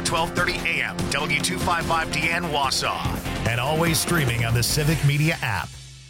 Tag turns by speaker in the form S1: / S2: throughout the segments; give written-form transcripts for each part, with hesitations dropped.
S1: 1230 AM, W255DN Wausau. And always streaming on the Civic Media app.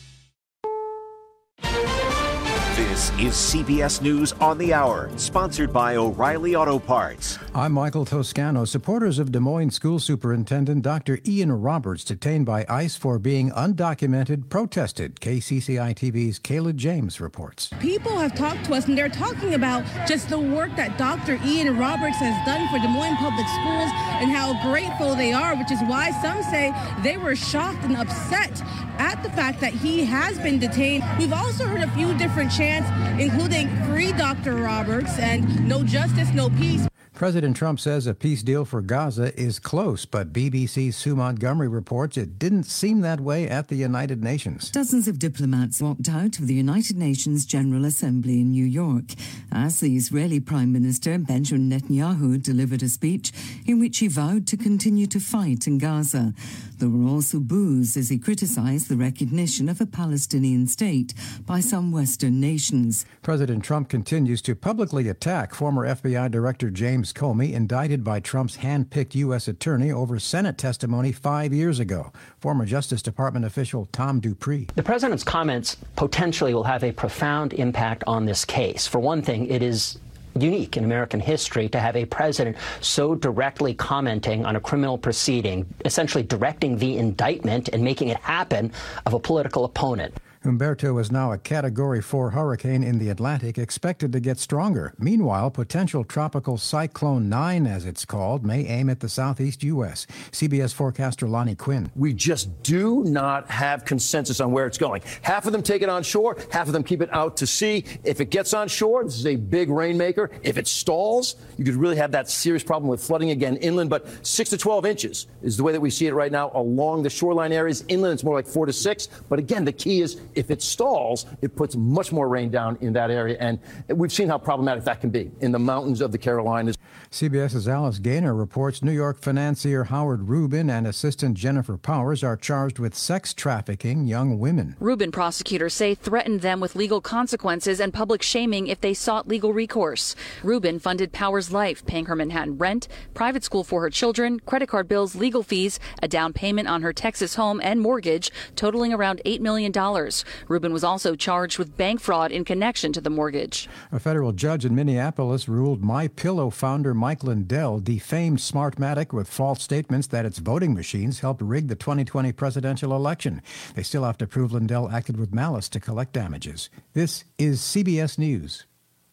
S2: This is CBS News on the Hour, sponsored by O'Reilly Auto Parts.
S3: I'm Michael Toscano. Supporters of Des Moines School Superintendent Dr. Ian Roberts, detained by ICE for being undocumented, protested. KCCI-TV's Kayla James reports.
S4: People have talked to us, and they're talking about just the work that Dr. Ian Roberts has done for Des Moines Public Schools and how grateful they are, which is why some say they were shocked and upset at the fact that he has been detained. We've also heard a few different chants, including free Dr. Roberts and no justice, no peace.
S3: President Trump says a peace deal for Gaza is close, but BBC's Sue Montgomery reports it didn't seem that way at the United Nations.
S5: Dozens of diplomats walked out of the United Nations General Assembly in New York as the Israeli Prime Minister Benjamin Netanyahu delivered a speech in which he vowed to continue to fight in Gaza. There were also boos as he criticized the recognition of a Palestinian state by some Western nations.
S3: President Trump continues to publicly attack former FBI Director James Comey, indicted by Trump's hand-picked U.S. attorney over Senate testimony 5 years ago. Former Justice Department official Tom Dupree.
S6: The president's comments potentially will have a profound impact on this case. For one thing, it is unique in American history to have a president so directly commenting on a criminal proceeding, essentially directing the indictment and making it happen of a political opponent.
S3: Humberto is now a Category 4 hurricane in the Atlantic, expected to get stronger. Meanwhile, potential tropical Cyclone 9, as it's called, may aim at the southeast U.S. CBS forecaster Lonnie Quinn.
S7: We just do not have consensus on where it's going. Half of them take it on shore, half of them keep it out to sea. If it gets on shore, this is a big rainmaker. If it stalls, you could really have that serious problem with flooding again inland. But 6 to 12 inches is the way that we see it right now along the shoreline areas. Inland, it's more like 4 to 6. But again, the key is if it stalls, it puts much more rain down in that area. And we've seen how problematic that can be in the mountains of the Carolinas.
S3: CBS's Alice Gaynor reports New York financier Howard Rubin and assistant Jennifer Powers are charged with sex trafficking young women.
S8: Rubin prosecutors say threatened them with legal consequences and public shaming if they sought legal recourse. Rubin funded Powers' life, paying her Manhattan rent, private school for her children, credit card bills, legal fees, a down payment on her Texas home and mortgage, totaling around $8 million. Rubin was also charged with bank fraud in connection to the mortgage.
S3: A federal judge in Minneapolis ruled MyPillow founder Mike Lindell defamed Smartmatic with false statements that its voting machines helped rig the 2020 presidential election. They still have to prove Lindell acted with malice to collect damages. This is CBS News.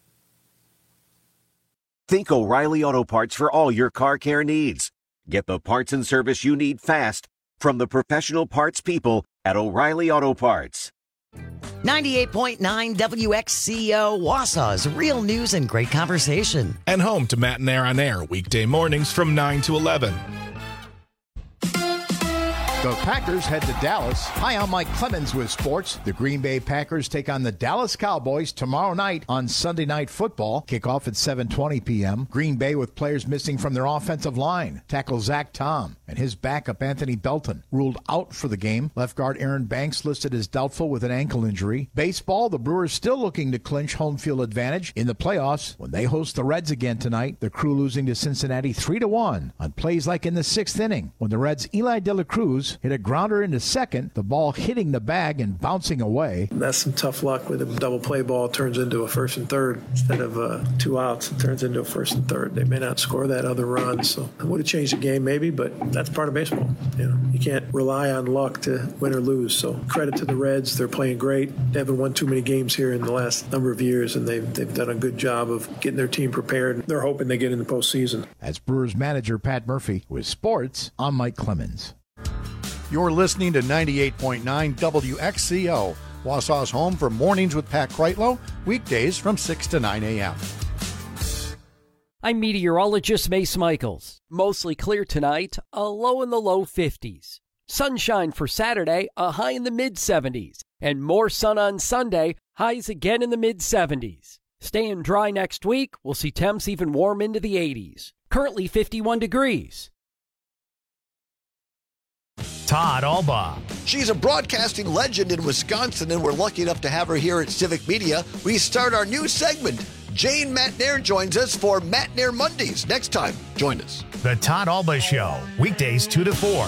S2: Think O'Reilly Auto Parts for all your car care needs. Get the parts and service you need fast from the professional parts people at O'Reilly Auto Parts.
S9: 98.9 WXCO Wausau's real news and great conversation.
S10: And home to Matt and Air on Air, weekday mornings from 9 to 11.
S11: The Packers head to Dallas. Hi, I'm Mike Clemens with sports. The Green Bay Packers take on the Dallas Cowboys tomorrow night on Sunday Night Football. Kickoff at 7:20 p.m. Green Bay with players missing from their offensive line. Tackle Zach Tom and his backup Anthony Belton ruled out for the game. Left guard Aaron Banks listed as doubtful with an ankle injury. Baseball, the Brewers still looking to clinch home field advantage in the playoffs when they host the Reds again tonight. The Crew losing to Cincinnati 3-1 on plays like in the 6th inning when the Reds' Eli De La Cruz hit a grounder into second, the ball hitting the bag and bouncing away.
S12: That's some tough luck with a double play ball turns into a first and third. Instead of 2 outs, it turns into a first and third. They may not score that other run, so it would have changed the game maybe, but that's part of baseball. You can't rely on luck to win or lose. So credit to the Reds. They're playing great. They haven't won too many games here in the last number of years, and they've done a good job of getting their team prepared. They're hoping they get in the postseason.
S11: As Brewers manager Pat Murphy with sports, I'm Mike Clemens.
S13: You're listening to 98.9 WXCO, Wausau's home for Mornings with Pat Kreitlow, weekdays from 6 to 9 a.m.
S14: I'm meteorologist Mace Michaels. Mostly clear tonight, a low in the low 50s. Sunshine for Saturday, a high in the mid-70s. And more sun on Sunday, highs again in the mid-70s. Staying dry next week, we'll see temps even warm into the 80s. Currently 51 degrees.
S1: Todd Albaugh.
S15: She's a broadcasting legend in Wisconsin, and we're lucky enough to have her here at Civic Media. We start our new segment, Jane Matnair joins us for Matnair Mondays. Next time, join us.
S1: The Todd Alba Show, weekdays 2 to 4.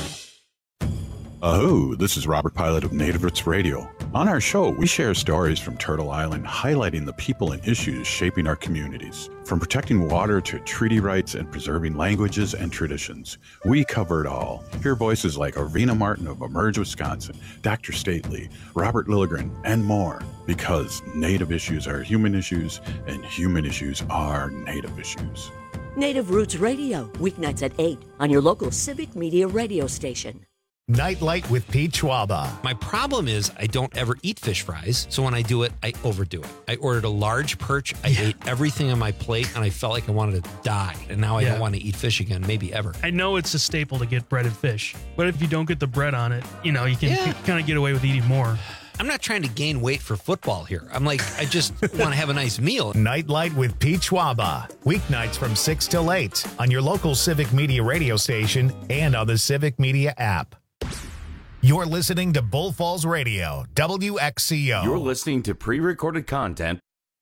S16: This is Robert Pilot of Native Roots Radio. On our show, we share stories from Turtle Island, highlighting the people and issues shaping our communities. From protecting water to treaty rights and preserving languages and traditions, we cover it all. Hear voices like Arvina Martin of Emerge, Wisconsin, Dr. Stately, Robert Lilligren, and more. Because Native issues are human issues, and human issues are Native issues.
S17: Native Roots Radio, weeknights at 8 on your local Civic Media radio station.
S1: Nightlight with Pete Schwaba.
S18: My problem is I don't ever eat fish fries, so when I do it, I overdo it. I ordered a large perch, I ate everything on my plate, and I felt like I wanted to die. And now I don't want to eat fish again, maybe ever.
S19: I know it's a staple to get breaded fish, but if you don't get the bread on it, you can kind of get away with eating more.
S18: I'm not trying to gain weight for football here. I'm like, I just want to have a nice meal.
S1: Nightlight with Pete Schwaba. Weeknights from 6 till 8 on your local Civic Media radio station and on the Civic Media app. You're listening to Bull Falls Radio, WXCO.
S20: You're listening to pre-recorded content.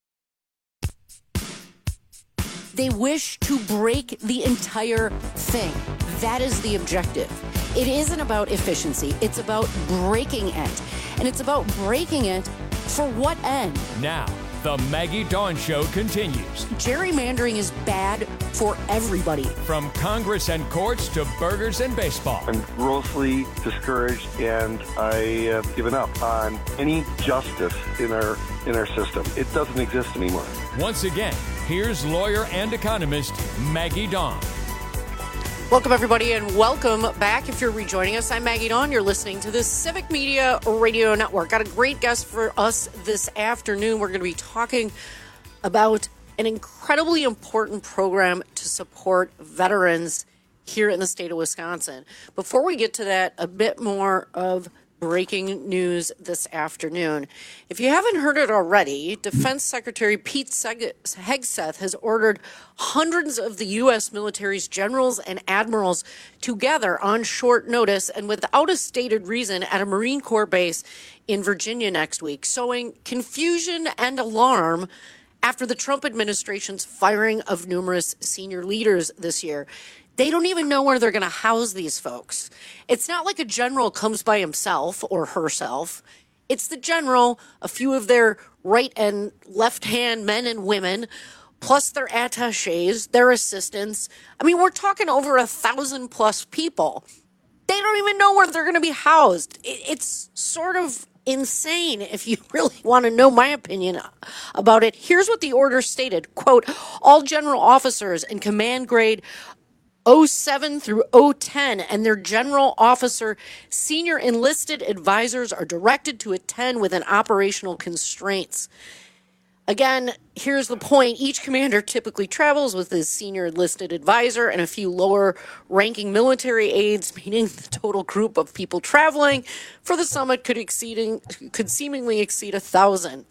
S21: They wish to break the entire thing. That is the objective. It isn't about efficiency. It's about breaking it. And it's about breaking it for what end?
S22: Now, the Maggie Dawn Show continues.
S21: Gerrymandering is bad for everybody.
S22: From Congress and courts to burgers and baseball.
S23: I'm grossly discouraged, and I have given up on any justice in our system. It doesn't exist anymore.
S22: Once again, here's lawyer and economist Maggie Dawn.
S21: Welcome, everybody, and welcome back. If you're rejoining us, I'm Maggie Dawn. You're listening to the Civic Media Radio Network. Got a great guest for us this afternoon. We're going to be talking about an incredibly important program to support veterans here in the state of Wisconsin. Before we get to that, a bit more of breaking news this afternoon. If you haven't heard it already, Defense Secretary Pete Hegseth has ordered hundreds of the U.S. military's generals and admirals to gather on short notice and without a stated reason at a Marine Corps base in Virginia next week, sowing confusion and alarm after the Trump administration's firing of numerous senior leaders this year. They don't even know where they're going to house these folks. It's not like a general comes by himself or herself. It's the general, a few of their right and left hand men and women, plus their attachés, their assistants. I mean, we're talking over 1,000+ people. They don't even know where they're going to be housed. It's sort of insane if you really want to know my opinion about it. Here's what the order stated, quote, all general officers and command grade 07 through 010 and their general officer senior enlisted advisors are directed to attend within operational constraints. Again, here's the point. Each commander typically travels with his senior enlisted advisor and a few lower ranking military aides, meaning the total group of people traveling for the summit could seemingly exceed 1,000.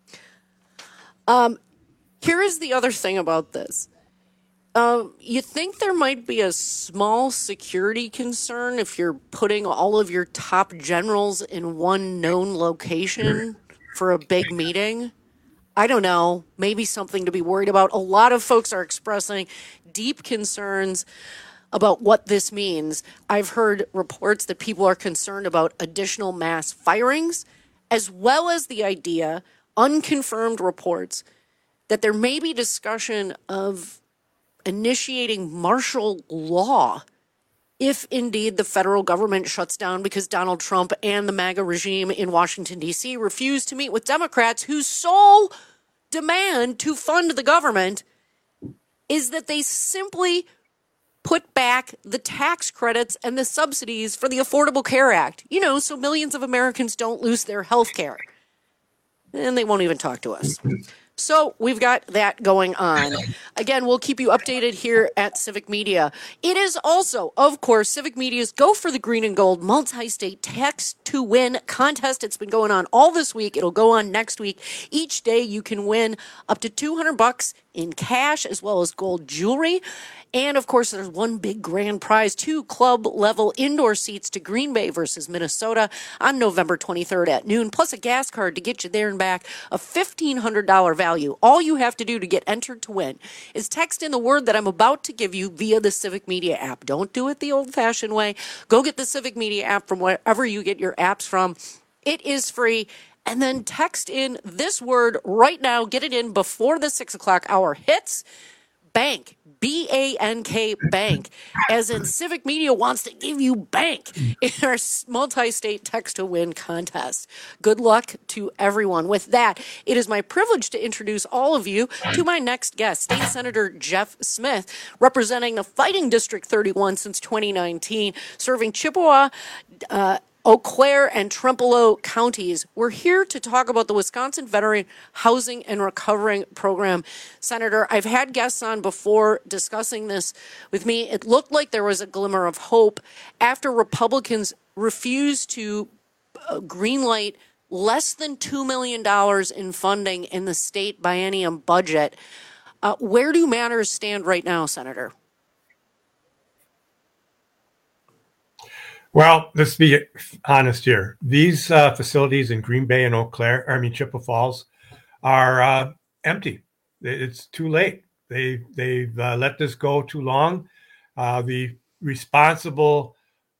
S21: Here is the other thing about this. You think there might be a small security concern if you're putting all of your top generals in one known location for a big meeting? I don't know. Maybe something to be worried about. A lot of folks are expressing deep concerns about what this means. I've heard reports that people are concerned about additional mass firings, as well as the idea, unconfirmed reports, that there may be discussion of initiating martial law if indeed the federal government shuts down because Donald Trump and the MAGA regime in Washington, D.C. refuse to meet with Democrats whose sole demand to fund the government is that they simply put back the tax credits and the subsidies for the Affordable Care Act, so millions of Americans don't lose their health care. And they won't even talk to us. So we've got that going on. Again, we'll keep you updated here at Civic Media. It is also, of course, Civic Media's Go for the Green and Gold multi-state text to win contest. It's been going on all this week. It'll go on next week. Each day you can win up to $200 in cash as well as gold jewelry. And, of course, there's one big grand prize, 2 club-level indoor seats to Green Bay versus Minnesota on November 23rd at noon, plus a gas card to get you there and back, a $1,500 value. All you have to do to get entered to win is text in the word that I'm about to give you via the Civic Media app. Don't do it the old-fashioned way. Go get the Civic Media app from wherever you get your apps from. It is free. And then text in this word right now. Get it in before the 6 o'clock hour hits. Bank, B-A-N-K, bank, as in Civic Media wants to give you bank in our multi-state text-to-win contest. Good luck to everyone. With that, it is my privilege to introduce all of you to my next guest, State Senator Jeff Smith, representing the Fighting District 31 since 2019, serving Chippewa, Eau Claire, and Trempealeau counties. We're here to talk about the Wisconsin Veteran Housing and Recovery Program. Senator, I've had guests on before discussing this with me. It looked like there was a glimmer of hope after Republicans refused to greenlight less than $2 million in funding in the state biennium budget. Where do matters stand right now, Senator?
S4: Well, let's be honest here. These facilities in Green Bay and Chippewa Falls are empty. It's too late. They've let this go too long. The responsible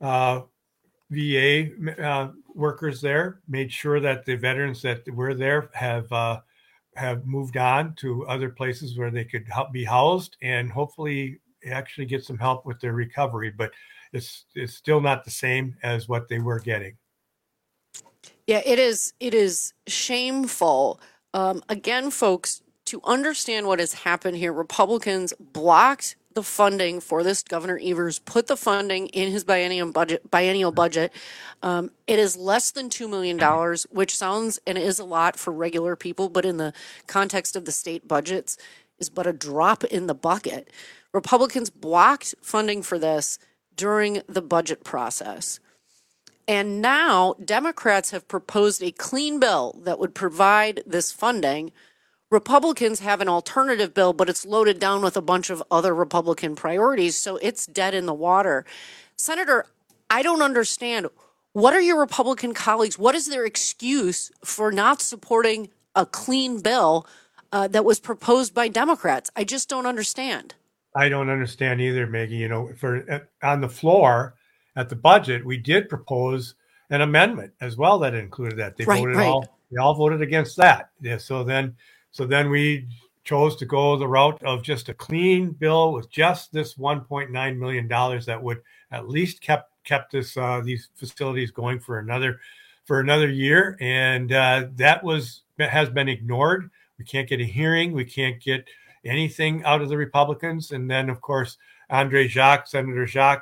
S4: VA workers there made sure that the veterans that were there have moved on to other places where they could be housed and hopefully actually get some help with their recovery. But it's still not the same as what they were getting.
S21: Yeah, it is shameful. Again, folks, to understand what has happened here, Republicans blocked the funding for this. Governor Evers put the funding in his biennial budget. It is less than $2 million, which sounds and is a lot for regular people, but in the context of the state budgets is but a drop in the bucket. Republicans blocked funding for this during the budget process. And now Democrats have proposed a clean bill that would provide this funding. Republicans have an alternative bill, but it's loaded down with a bunch of other Republican priorities, so it's dead in the water. Senator, I don't understand. What are your Republican colleagues? What is their excuse for not supporting a clean bill that was proposed by Democrats? I just don't understand.
S4: I don't understand either, Maggie. On the floor at the budget, we did propose an amendment as well that included that. They all voted against that. Yeah, so then we chose to go the route of just a clean bill with just this $1.9 million that would at least kept these facilities going for another year, and that has been ignored. We can't get a hearing. We can't get anything out of the Republicans. And then, of course, Senator Jacques,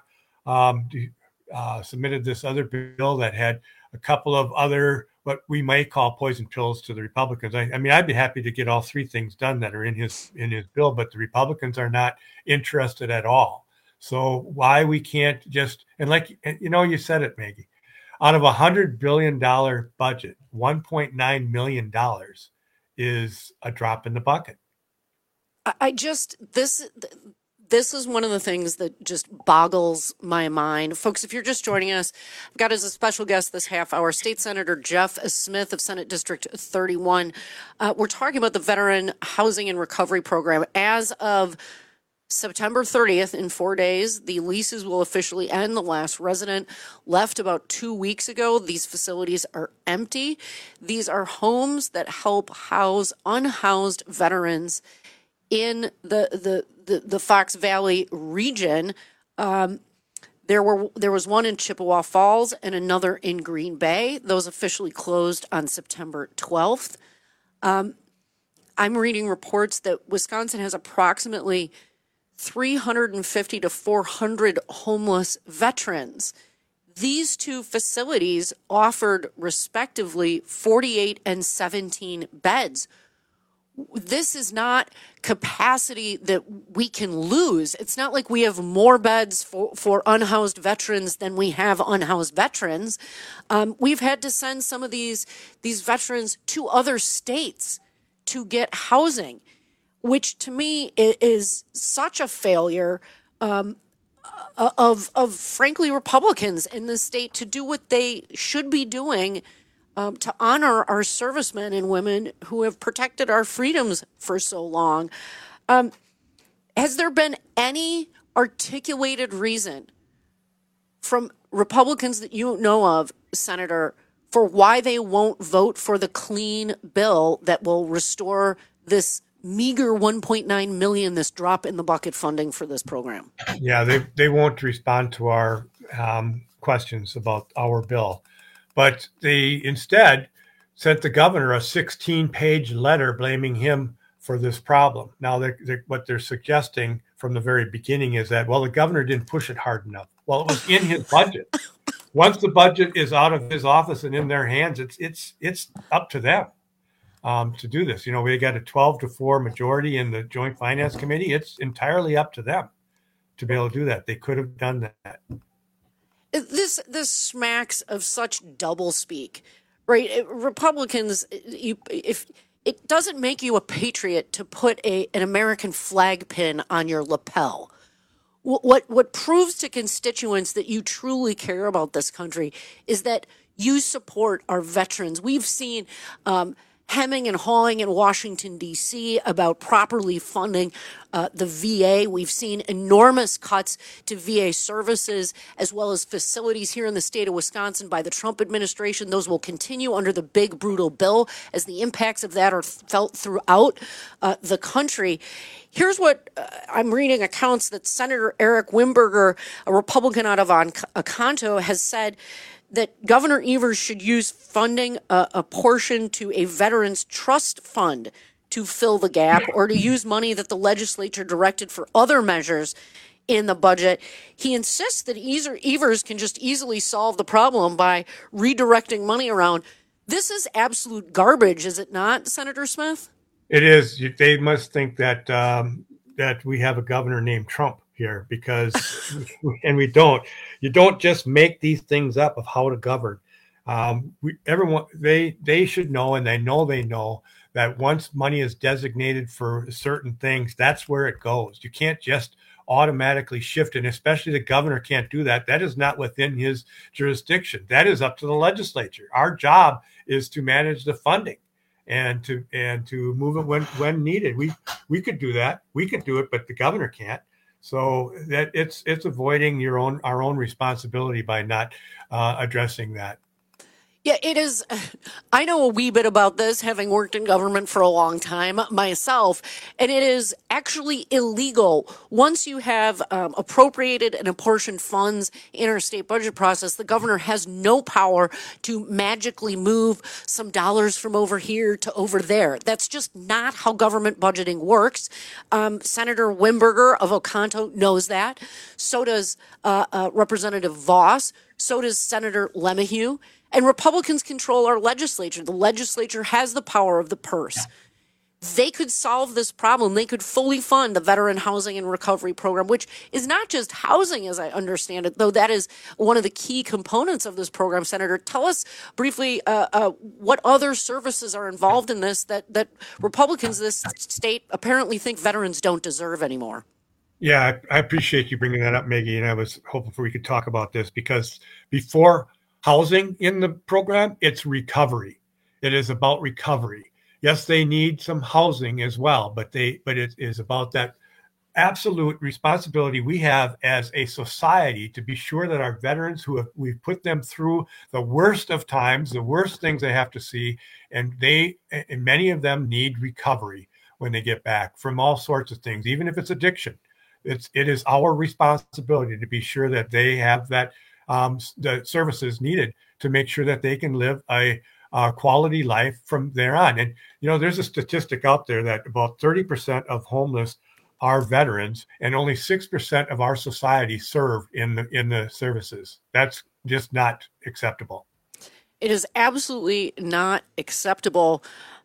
S4: submitted this other bill that had a couple of other what we might call poison pills to the Republicans. I mean, I'd be happy to get all three things done that are in his bill, but the Republicans are not interested at all. So why we can't just, and you said it, Maggie, out of $100 billion budget, $1.9 million is a drop in the bucket.
S21: This is one of the things that just boggles my mind. Folks, if you're just joining us, I've got as a special guest this half hour, State Senator Jeff Smith of Senate District 31. We're talking about the Veteran Housing and Recovery Program. As of September 30th, in 4 days, the leases will officially end. The last resident left about 2 weeks ago. These facilities are empty. These are homes that help house unhoused veterans in the Fox Valley region. There was one in Chippewa Falls and another in Green Bay. Those officially closed on September 12th. I'm reading reports that Wisconsin has approximately 350 to 400 homeless veterans. These two facilities offered respectively 48 and 17 beds. This is not capacity that we can lose. It's not like we have more beds for unhoused veterans than we have unhoused veterans. We've had to send some of these veterans to other states to get housing. which to me is such a failure of frankly Republicans in this state to do what they should be doing to honor our servicemen and women who have protected our freedoms for so long. Has there been any articulated reason from Republicans that you know of, Senator, for why they won't vote for the clean bill that will restore this meager 1.9 million, this drop in the bucket funding for this program?
S4: Yeah, they won't respond to our questions about our bill, but they instead sent the governor a 16-page letter blaming him for this problem. Now, what they're suggesting from the very beginning is that, well, the governor didn't push it hard enough. Well, it was in his budget. Once the budget is out of his office and in their hands, it's up to them to do this. We got a 12-4 majority in the Joint Finance Committee. It's entirely up to them to be able to do that. They could have done that.
S21: This smacks of such doublespeak, right? Republicans, if it doesn't make you a patriot to put an American flag pin on your lapel. What proves to constituents that you truly care about this country is that you support our veterans. We've seen hemming and hawing in Washington, D.C. about properly funding the VA. We've seen enormous cuts to VA services as well as facilities here in the state of Wisconsin by the Trump administration. Those will continue under the big, brutal bill as the impacts of that are felt throughout the country. Here's what I'm reading accounts that Senator Eric Wimberger, a Republican out of Oconto, has said that Governor Evers should use funding a portion to a veterans trust fund to fill the gap, or to use money that the legislature directed for other measures in the budget. He insists that Evers can just easily solve the problem by redirecting money around. This is absolute garbage, is it not, Senator Smith?
S4: It is. They must think that that we have a governor named Trump here, because and we don't. You don't just make these things up of how to govern. Everyone, they should know, and they know that once money is designated for certain things, that's where it goes. You can't just automatically shift it, and especially the governor can't do that. That is not within his jurisdiction. That is up to the legislature. Our job is to manage the funding and to move it when needed. We could do that. We could do it, but the governor can't. So that it's avoiding our own responsibility by not addressing that.
S21: Yeah, it is. I know a wee bit about this, having worked in government for a long time myself, and it is actually illegal. Once you have appropriated and apportioned funds in our state budget process, the governor has no power to magically move some dollars from over here to over there. That's just not how government budgeting works. Senator Wimberger of Oconto knows that. So does Representative Voss. So does Senator LeMahieu. And Republicans control our legislature. The legislature has the power of the purse. They could solve this problem. They could fully fund the Veteran Housing and Recovery Program, which is not just housing, as I understand it, though that is one of the key components of this program. Senator, tell us briefly what other services are involved in this that Republicans in this state apparently think veterans don't deserve anymore.
S4: Yeah, I appreciate you bringing that up, Maggie, and I was hoping we could talk about this, because before housing in the program, it's recovery. It is about recovery. Yes, they need some housing as well, but it is about that absolute responsibility we have as a society to be sure that our veterans we've put them through the worst of times, the worst things they have to see, and many of them need recovery when they get back from all sorts of things, even if it's addiction. It is our responsibility to be sure that they have that the services needed to make sure that they can live a quality life from there on. And, there's a statistic out there that about 30% of homeless are veterans, and only 6% of our society serve in the services. That's just not acceptable.
S21: It is absolutely not acceptable.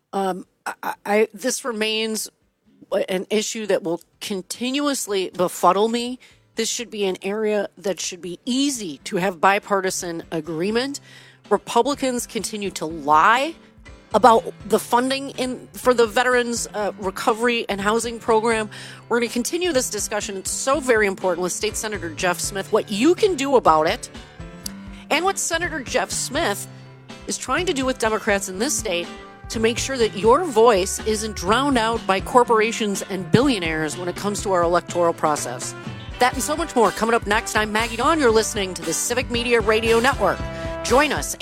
S21: This remains an issue that will continuously befuddle me. This should be an area that should be easy to have bipartisan agreement. Republicans continue to lie about the funding for the Veterans Recovery and Housing Program. We're going to continue this discussion. It's so very important with State Senator Jeff Smith, what you can do about it, and what Senator Jeff Smith is trying to do with Democrats in this state to make sure that your voice isn't drowned out by corporations and billionaires when it comes to our electoral process. That and so much more coming up next. I'm Maggie Dawn. You're listening to the Civic Media Radio Network. Join us,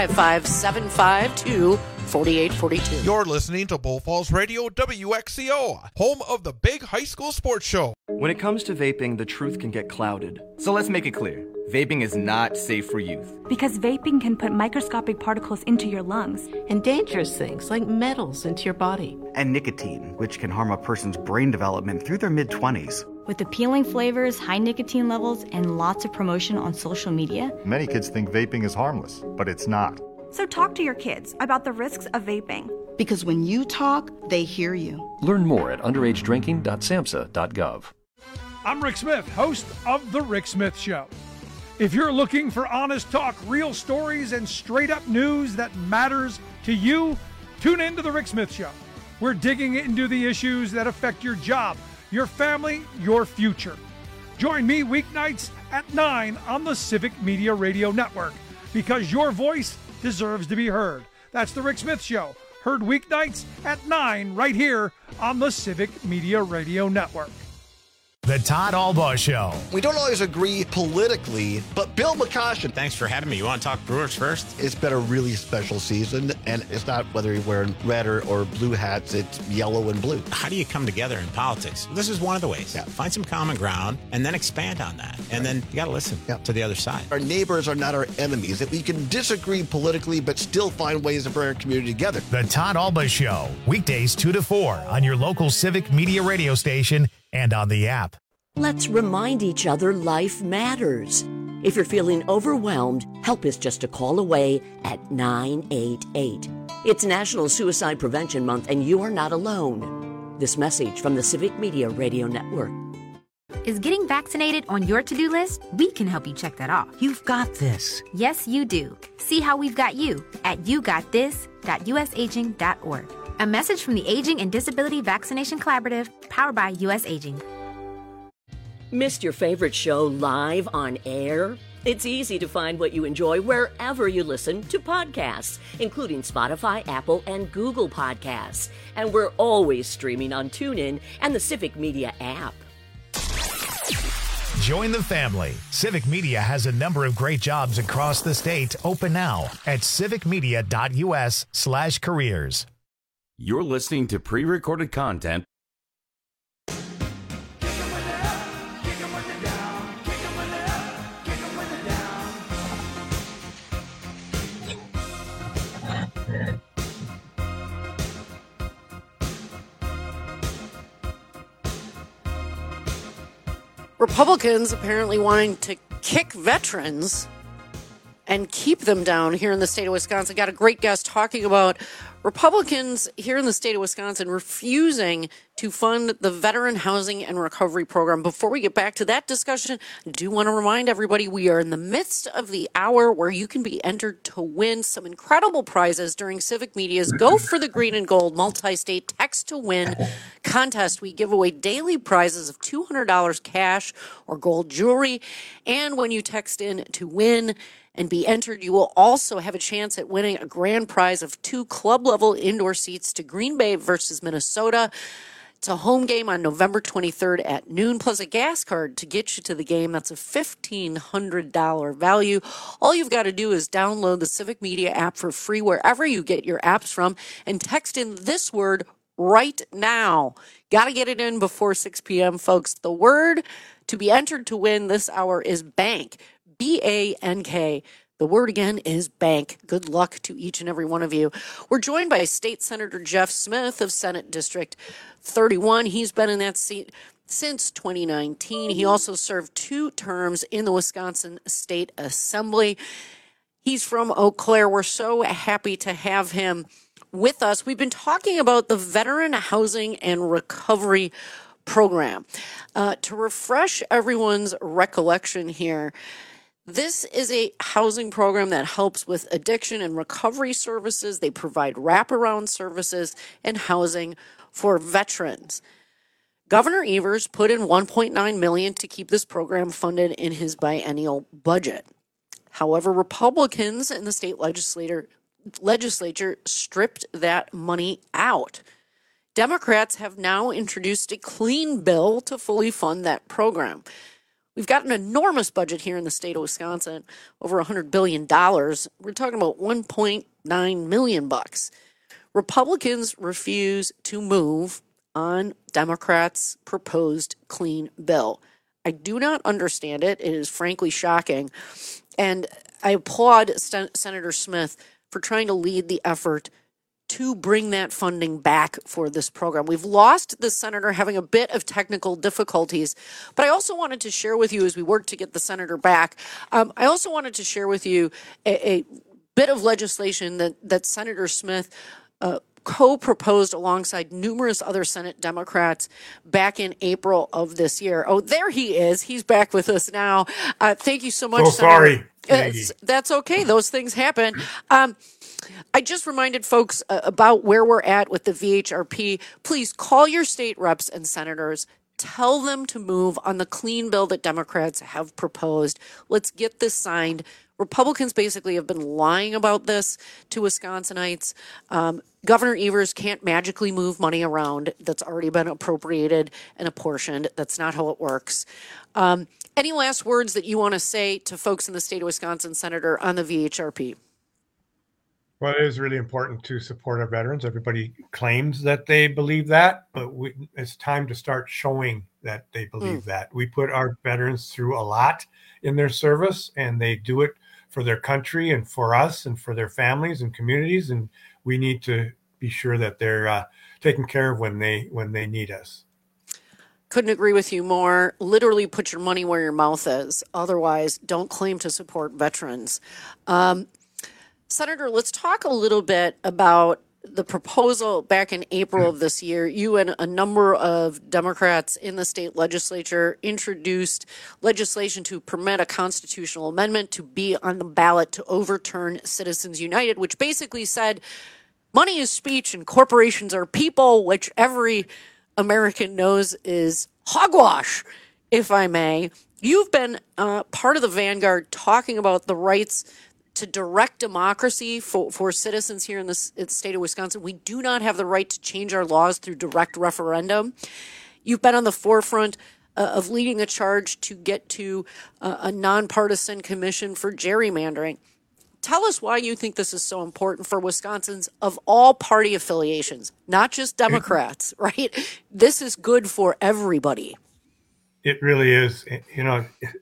S21: 855-752-4842.
S10: You're listening to Bull Falls Radio WXCO, home of the big high school sports show.
S5: When it comes to vaping, the truth can get clouded. So let's make it clear. Vaping is not safe for youth.
S6: Because vaping can put microscopic particles into your lungs.
S7: And dangerous things like metals into your body.
S24: And nicotine, which can harm a person's brain development through their mid-20s.
S6: With appealing flavors, high nicotine levels, and lots of promotion on social media,
S25: many kids think vaping is harmless, but it's not.
S6: So talk to your kids about the risks of vaping.
S7: Because when you talk, they hear you.
S26: Learn more at underagedrinking.samhsa.gov.
S27: I'm Rick Smith, host of The Rick Smith Show. If you're looking for honest talk, real stories, and straight-up news that matters to you, tune in to The Rick Smith Show. We're digging into the issues that affect your job, your family, your future. Join me weeknights at 9 on the Civic Media Radio Network, because your voice deserves to be heard. That's The Rick Smith Show, heard weeknights at 9 right here on the Civic Media Radio Network.
S1: The Todd Albaugh Show.
S15: We don't always agree politically, but Bill McCoshen.
S28: Thanks for having me. You want to talk Brewers first?
S15: It's been a really special season, and it's not whether you're wearing red or blue hats, it's yellow and blue.
S28: How do you come together in politics? This is one of the ways. Yeah. Find some common ground and then expand on that. And then you got to listen to the other side.
S15: Our neighbors are not our enemies. That we can disagree politically, but still find ways to bring our community together.
S1: The Todd Albaugh Show, weekdays 2 to 4 on your local Civic Media radio station and on the app.
S17: Let's remind each other life matters. If you're feeling overwhelmed, help is just a call away at 988. It's National Suicide Prevention Month, and you are not alone. This message from the Civic Media Radio Network.
S29: Is getting vaccinated on your to-do list? We can help you check that off.
S9: You've got this.
S29: Yes, you do. See how we've got you at yougotthis.usaging.org. A message from the Aging and Disability Vaccination Collaborative, powered by US Aging.
S17: Missed your favorite show live on air? It's easy to find what you enjoy wherever you listen to podcasts, including Spotify, Apple, and Google Podcasts. And we're always streaming on TuneIn and the Civic Media app.
S1: Join the family. Civic Media has a number of great jobs across the state open now at civicmedia.us/careers.
S20: You're listening to pre-recorded content.
S21: Republicans apparently wanting to kick veterans and keep them down here in the state of Wisconsin. Got a great guest talking about Republicans here in the state of Wisconsin refusing to fund the Veteran Housing and Recovery Program. Before we get back to that discussion, I do want to remind everybody we are in the midst of the hour where you can be entered to win some incredible prizes during Civic Media's Go for the Green and Gold multi-state text to win contest. We give away daily prizes of $200 cash or gold jewelry. And when you text in to win and be entered, you will also have a chance at winning a grand prize of 2 club-level indoor seats to Green Bay versus Minnesota. It's a home game on November 23rd at noon, plus a gas card to get you to the game. That's a $1,500 value. All you've got to do is download the Civic Media app for free wherever you get your apps from and text in this word right now. Got to get it in before 6 p.m., folks. The word to be entered to win this hour is BANK. BANK. The word again is bank. Good luck to each and every one of you. We're joined by State Senator Jeff Smith of Senate District 31. He's been in that seat since 2019. He also served 2 terms in the Wisconsin State Assembly. He's from Eau Claire. We're so happy to have him with us. We've been talking about the Veteran Housing and Recovery Program. To refresh everyone's recollection here, This is a housing program that helps with addiction and recovery services. They provide wraparound services and housing for veterans. Governor Evers put in $1.9 million to keep this program funded in his biennial budget. However, Republicans in the state legislature stripped that money out. Democrats have now introduced a clean bill to fully fund that program. We've got an enormous budget here in the state of Wisconsin, over $100 billion. We're talking about $1.9 million. Republicans refuse to move on Democrats' proposed clean bill. I do not understand it. It is frankly shocking. And I applaud Senator Smith for trying to lead the effort to bring that funding back for this program. We've lost the senator having a bit of technical difficulties, but I also wanted to share with you as we work to get the senator back, I also wanted to share with you a bit of legislation that Senator Smith co-proposed alongside numerous other Senate Democrats back in April of this year. Oh, there he is. He's back with us now. Thank you so much,
S4: Senator. Sorry.
S21: That's okay. Those things happen. I just reminded folks about where we're at with the VHRP. Please call your state reps and senators. Tell them to move on the clean bill that Democrats have proposed. Let's get this signed. Republicans basically have been lying about this to Wisconsinites. Governor Evers can't magically move money around that's already been appropriated and apportioned. That's not how it works. Any last words that you want to say to folks in the state of Wisconsin, Senator, on the VHRP?
S4: Well, it is really important to support our veterans. Everybody claims that they believe that, but it's time to start showing that they believe that. We put our veterans through a lot in their service, and they do it for their country and for us and for their families and communities. And we need to be sure that they're taken care of when they need us.
S21: Couldn't agree with you more. Literally put your money where your mouth is. Otherwise, don't claim to support veterans. Senator, let's talk a little bit about the proposal back in April of this year. You and a number of Democrats in the state legislature introduced legislation to permit a constitutional amendment to be on the ballot to overturn Citizens United, which basically said money is speech and corporations are people, which every American knows is hogwash, if I may. You've been part of the vanguard talking about the rights to direct democracy for citizens here in the state of Wisconsin. We do not have the right to change our laws through direct referendum. You've been on the forefront of leading the charge to get to a nonpartisan commission for gerrymandering. Tell us why you think this is so important for Wisconsins of all party affiliations, not just Democrats, right? This is good for everybody.
S4: It really is. You know,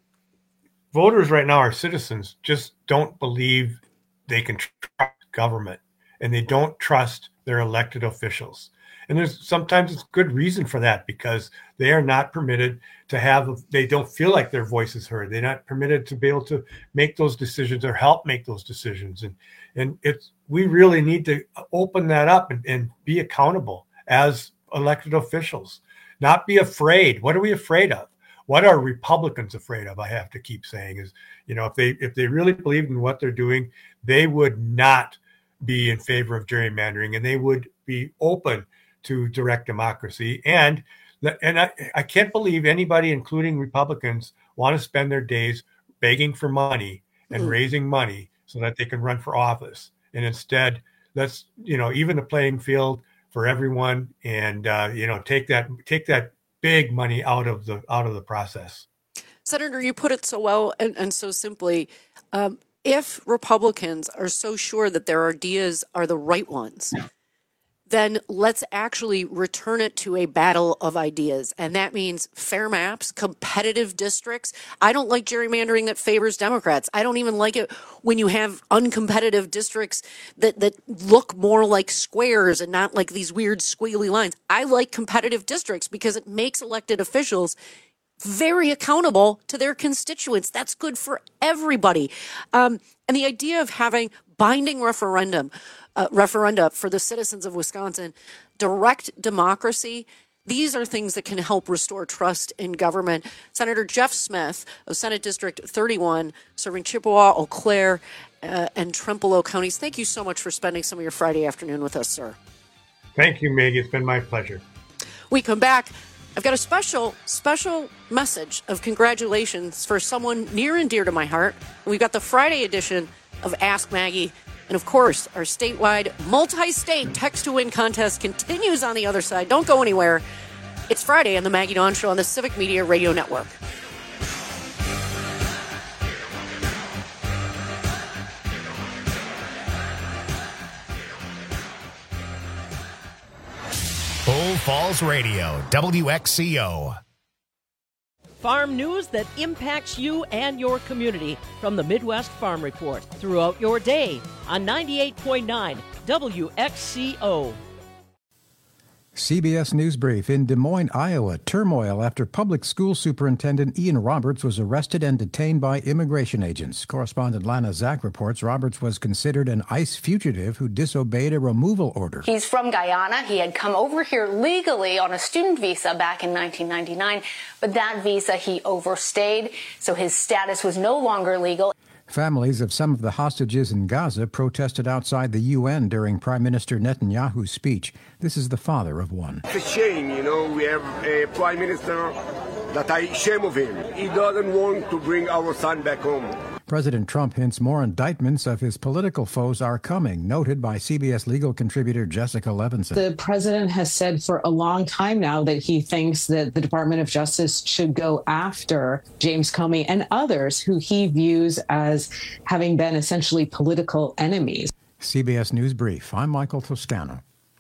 S4: voters right now, our citizens, just don't believe they can trust government, and they don't trust their elected officials. And sometimes it's good reason for that, because they are not permitted to they don't feel like their voice is heard. They're not permitted to be able to make those decisions or help make those decisions. And we really need to open that up and be accountable as elected officials, not be afraid. What are we afraid of? What are Republicans afraid of? I have to keep saying is, you know, if they really believed in what they're doing, they would not be in favor of gerrymandering, and they would be open to direct democracy. And I can't believe anybody, including Republicans, want to spend their days begging for money and raising money so that they can run for office. And instead, let's, you know, even the playing field for everyone, and you know, take that big money out of the process.
S21: Senator, you put it so well and so simply. If Republicans are so sure that their ideas are the right ones, then let's actually return it to a battle of ideas. And that means fair maps, competitive districts. I don't like gerrymandering that favors Democrats. I don't even like it when you have uncompetitive districts that look more like squares and not like these weird squiggly lines. I like competitive districts because it makes elected officials very accountable to their constituents. That's good for everybody. And the idea of having binding referenda for the citizens of Wisconsin, direct democracy, These are things that can help restore trust in government. Senator Jeff Smith of Senate District 31, serving Chippewa, Eau Claire, and Trempealeau counties. Thank you so much for spending some of your Friday afternoon with us, sir.
S4: Thank you, Maggie. It's been my pleasure.
S21: We come back. I've got a special message of congratulations for someone near and dear to my heart. We've got the Friday edition of Ask Maggie. And of course, our statewide multi-state text to win contest continues on the other side. Don't go anywhere. It's Friday on the Maggie Dawn Show on the Civic Media Radio Network.
S1: Bull Falls Radio, WXCO.
S2: Farm news that impacts you and your community from the Midwest Farm Report throughout your day on 98.9 WXCO.
S3: CBS News Brief. In Des Moines, Iowa, turmoil after public school superintendent Ian Roberts was arrested and detained by immigration agents. Correspondent Lana Zach reports Roberts was considered an ICE fugitive who disobeyed a removal order.
S8: He's from Guyana. He had come over here legally on a student visa back in 1999, but that visa he overstayed, so his status was no longer legal.
S3: Families of some of the hostages in Gaza protested outside the UN during Prime Minister Netanyahu's speech. This is the father of one.
S11: It's a shame, we have a Prime Minister that I shame of him. He doesn't want to bring our son back home.
S3: President Trump hints more indictments of his political foes are coming, noted by CBS legal contributor Jessica Levinson.
S12: The president has said for a long time now that he thinks that the Department of Justice should go after James Comey and others who he views as having been essentially political enemies.
S3: CBS News Brief. I'm Michael Toscano.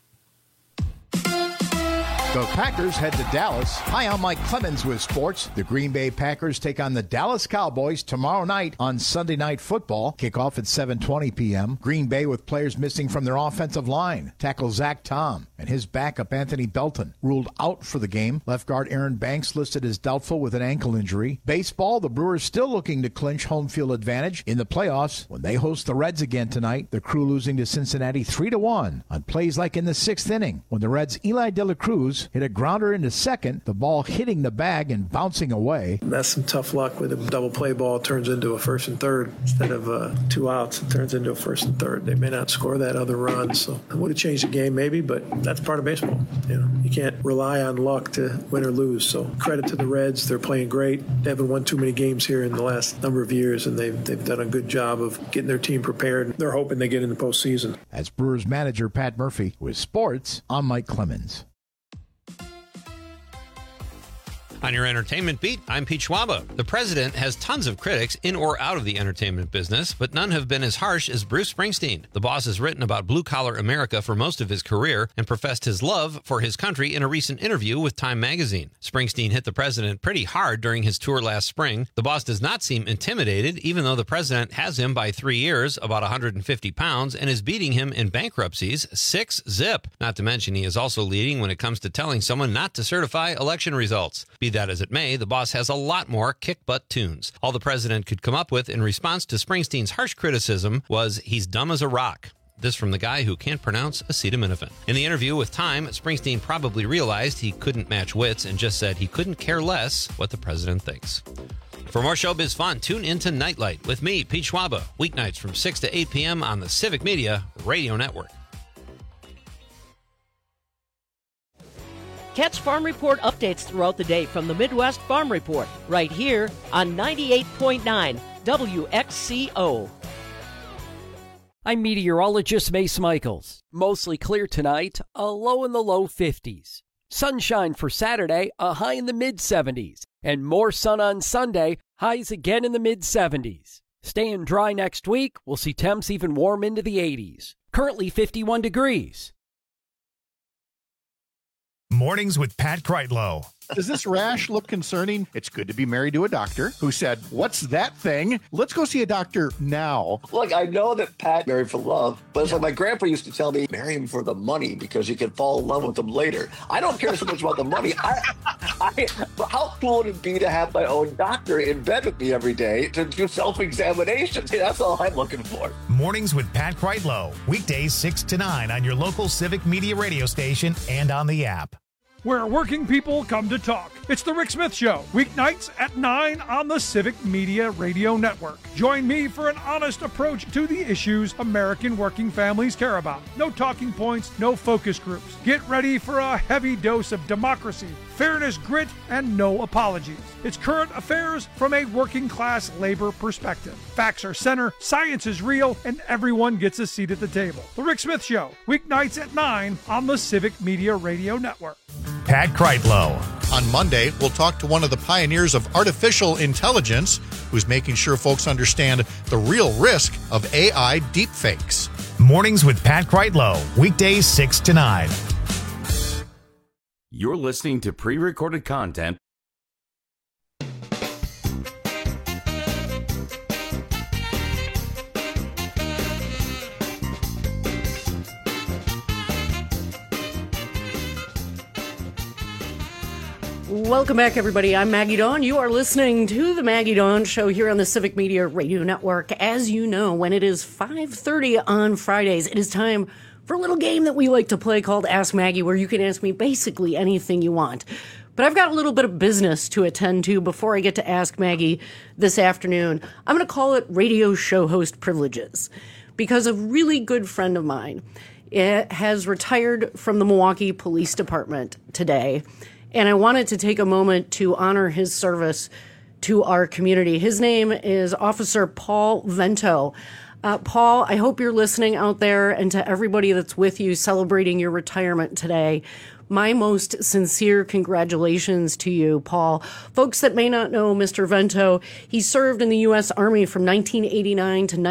S13: The Packers head to Dallas. Hi, I'm Mike Clemens with sports. The Green Bay Packers take on the Dallas Cowboys tomorrow night on Sunday Night Football. Kickoff at 7:20 p.m. Green Bay with players missing from their offensive line. Tackle Zach Tom and his backup Anthony Belton ruled out for the game. Left guard Aaron Banks listed as doubtful with an ankle injury. Baseball, the Brewers still looking to clinch home field advantage in the playoffs when they host the Reds again tonight. The Crew losing to Cincinnati 3-1 on plays like in the 6th inning when the Reds' Eli De La Cruz hit a grounder into second, the ball hitting the bag and bouncing away.
S14: That's some tough luck with a double play ball turns into a 1st and 3rd. Instead of 2 outs, it turns into a 1st and 3rd. They may not score that other run, so it would have changed the game maybe, but that's part of baseball. You can't rely on luck to win or lose, so credit to the Reds. They're playing great. They haven't won too many games here in the last number of years, and they've done a good job of getting their team prepared. They're hoping they get in the postseason.
S13: As Brewers manager Pat Murphy with sports, I'm Mike Clemens.
S18: On your entertainment beat, I'm Pete Schwaba. The president has tons of critics in or out of the entertainment business, but none have been as harsh as Bruce Springsteen. The boss has written about blue-collar America for most of his career and professed his love for his country in a recent interview with Time magazine. Springsteen hit the president pretty hard during his tour last spring. The boss does not seem intimidated, even though the president has him by 3 years, about 150 pounds, and is beating him in bankruptcies 6-0. Not to mention he is also leading when it comes to telling someone not to certify election results. Be that as it may, the boss has a lot more kick-butt tunes. All the president could come up with in response to Springsteen's harsh criticism was, he's dumb as a rock. This from the guy who can't pronounce acetaminophen. In the interview with Time, Springsteen probably realized he couldn't match wits and just said he couldn't care less what the president thinks. For more showbiz fun, tune into Nightlight with me, Pete Schwaba, weeknights from 6 to 8 p.m. on the Civic Media Radio Network.
S2: Catch Farm Report updates throughout the day from the Midwest Farm Report, right here on 98.9 WXCO.
S22: I'm meteorologist Mace Michaels. Mostly clear tonight, a low in the low 50s. Sunshine for Saturday, a high in the mid-70s. And more sun on Sunday, highs again in the mid-70s. Staying dry next week, we'll see temps even warm into the 80s. Currently 51 degrees.
S1: Mornings with Pat Kreitlow.
S15: Does this rash look concerning? It's good to be married to a doctor who said, "What's that thing? Let's go see a doctor now."
S16: Look, I know that Pat married for love, but it's like my grandpa used to tell me, marry him for the money because you can fall in love with him later. I don't care so much about the money. But how cool would it be to have my own doctor in bed with me every day to do self-examinations? That's all I'm looking for.
S1: Mornings with Pat Kreitlow. Weekdays 6 to 9 on your local Civic Media radio station and on the app.
S27: where working people come to talk. It's The Rick Smith Show, weeknights at 9 on the Civic Media Radio Network. Join me for an honest approach to the issues American working families care about. No talking points, no focus groups. Get ready for a heavy dose of democracy, fairness, grit, and no apologies. It's current affairs from a working class labor perspective. Facts are center, science is real, and everyone gets a seat at the table. The Rick Smith Show, weeknights at 9 on the Civic Media Radio Network.
S1: Pat Kreitlow.
S15: On Monday, we'll talk to one of the pioneers of artificial intelligence who's making sure folks understand the real risk of AI deepfakes.
S1: Mornings with Pat Kreitlow, weekdays 6 to 9.
S20: You're listening to pre-recorded content.
S21: Welcome back, everybody. I'm Maggie Dawn. You are listening to the Maggie Dawn Show here on the Civic Media Radio Network. As you know, when it is 5:30 on Fridays, it is time for a little game that we like to play called Ask Maggie, where you can ask me basically anything you want. But I've got a little bit of business to attend to before I get to Ask Maggie this afternoon. I'm going to call it radio show host privileges, because a really good friend of mine has retired from the Milwaukee Police Department today. And I wanted to take a moment to honor his service to our community. His name is Officer Paul Vento. Paul, I hope you're listening out there, and to everybody that's with you celebrating your retirement today, my most sincere congratulations to you, Paul. Folks that may not know Mr. Vento, he served in the U.S. Army from 1989 to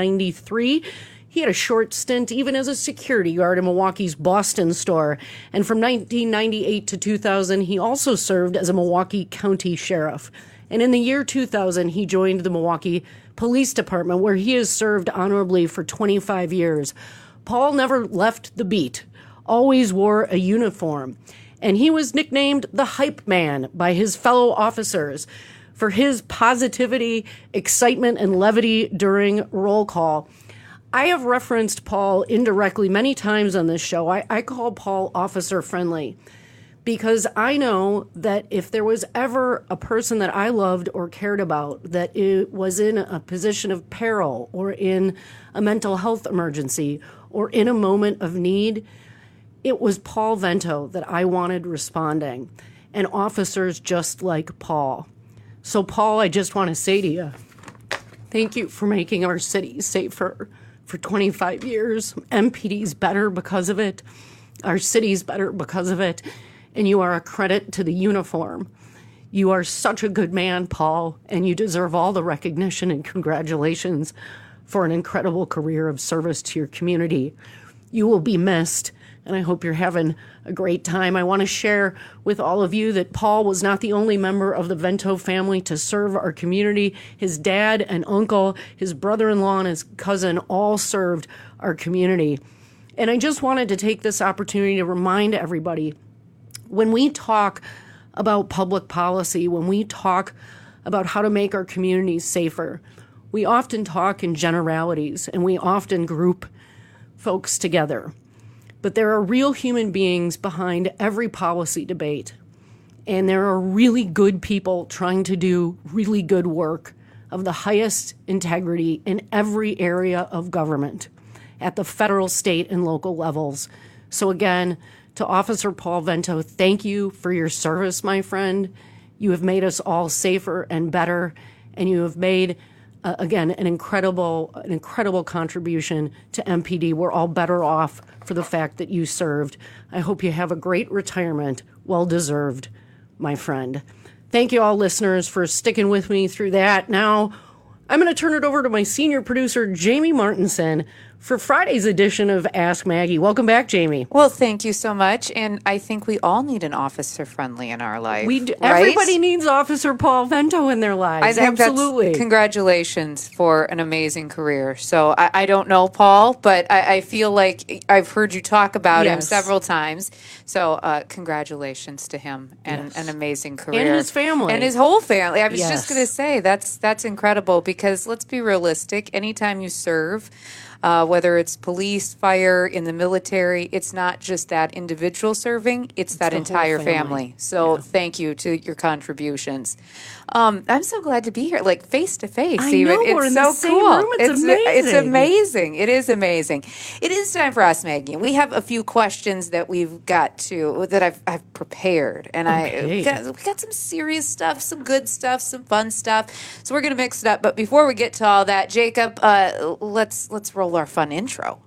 S21: 1993. He had a short stint even as a security guard in Milwaukee's Boston store. And from 1998 to 2000, he also served as a Milwaukee County Sheriff. And in the year 2000, he joined the Milwaukee Police Department, where he has served honorably for 25 years. Paul never left the beat, always wore a uniform. And he was nicknamed the Hype Man by his fellow officers for his positivity, excitement, and levity during roll call. I have referenced Paul indirectly many times on this show. I call Paul officer friendly, because I know that if there was ever a person that I loved or cared about that it was in a position of peril or in a mental health emergency or in a moment of need, it was Paul Vento that I wanted responding, and officers just like Paul. So, Paul, I just want to say to you, thank you for making our city safer. For 25 years. MPD's better because of it. Our city's better because of it. And you are a credit to the uniform. You are such a good man, Paul, and you deserve all the recognition and congratulations for an incredible career of service to your community. You will be missed, and I hope you're having a great time. I want to share with all of you that Paul was not the only member of the Vento family to serve our community. His dad and uncle, his brother-in-law, and his cousin all served our community. And I just wanted to take this opportunity to remind everybody, when we talk about public policy, when we talk about how to make our communities safer, we often talk in generalities, and we often group folks together. But there are real human beings behind every policy debate. And there are really good people trying to do really good work of the highest integrity in every area of government at the federal, state, and local levels. So again, to Officer Paul Vento, thank you for your service, my friend. You have made us all safer and better, and you have made again, an incredible contribution to MPD. We're all better off for the fact that you served. I hope you have a great retirement. Well deserved, my friend. Thank you all, listeners, for sticking with me through that. Now, I'm going to turn it over to my senior producer, Jamie Martinson, for Friday's edition of Ask Maggie. Welcome back, Jamie.
S5: Well, thank you so much. And I think we all need an officer friendly in our life.
S21: We do, right? Everybody needs Officer Paul Vento in their lives.
S5: I think absolutely. Congratulations for an amazing career. So I don't know Paul, but I feel like I've heard you talk about him several times. So congratulations to him and an amazing career.
S21: And his family.
S5: And his whole family. I was just going to say, that's incredible, because let's be realistic. Anytime you serve, whether it's police, fire, in the military. It's not just that individual serving, it's that entire family. So thank you to your contributions. I'm so glad to be here, like face to face.
S21: I know, we're in the same room. It's amazing.
S5: It's amazing. It is amazing. It is time for Ask Maggie. We have a few questions that we've got that I've prepared, and we got some serious stuff, some good stuff, some fun stuff. So we're gonna mix it up. But before we get to all that, Jacob, let's roll our fun intro.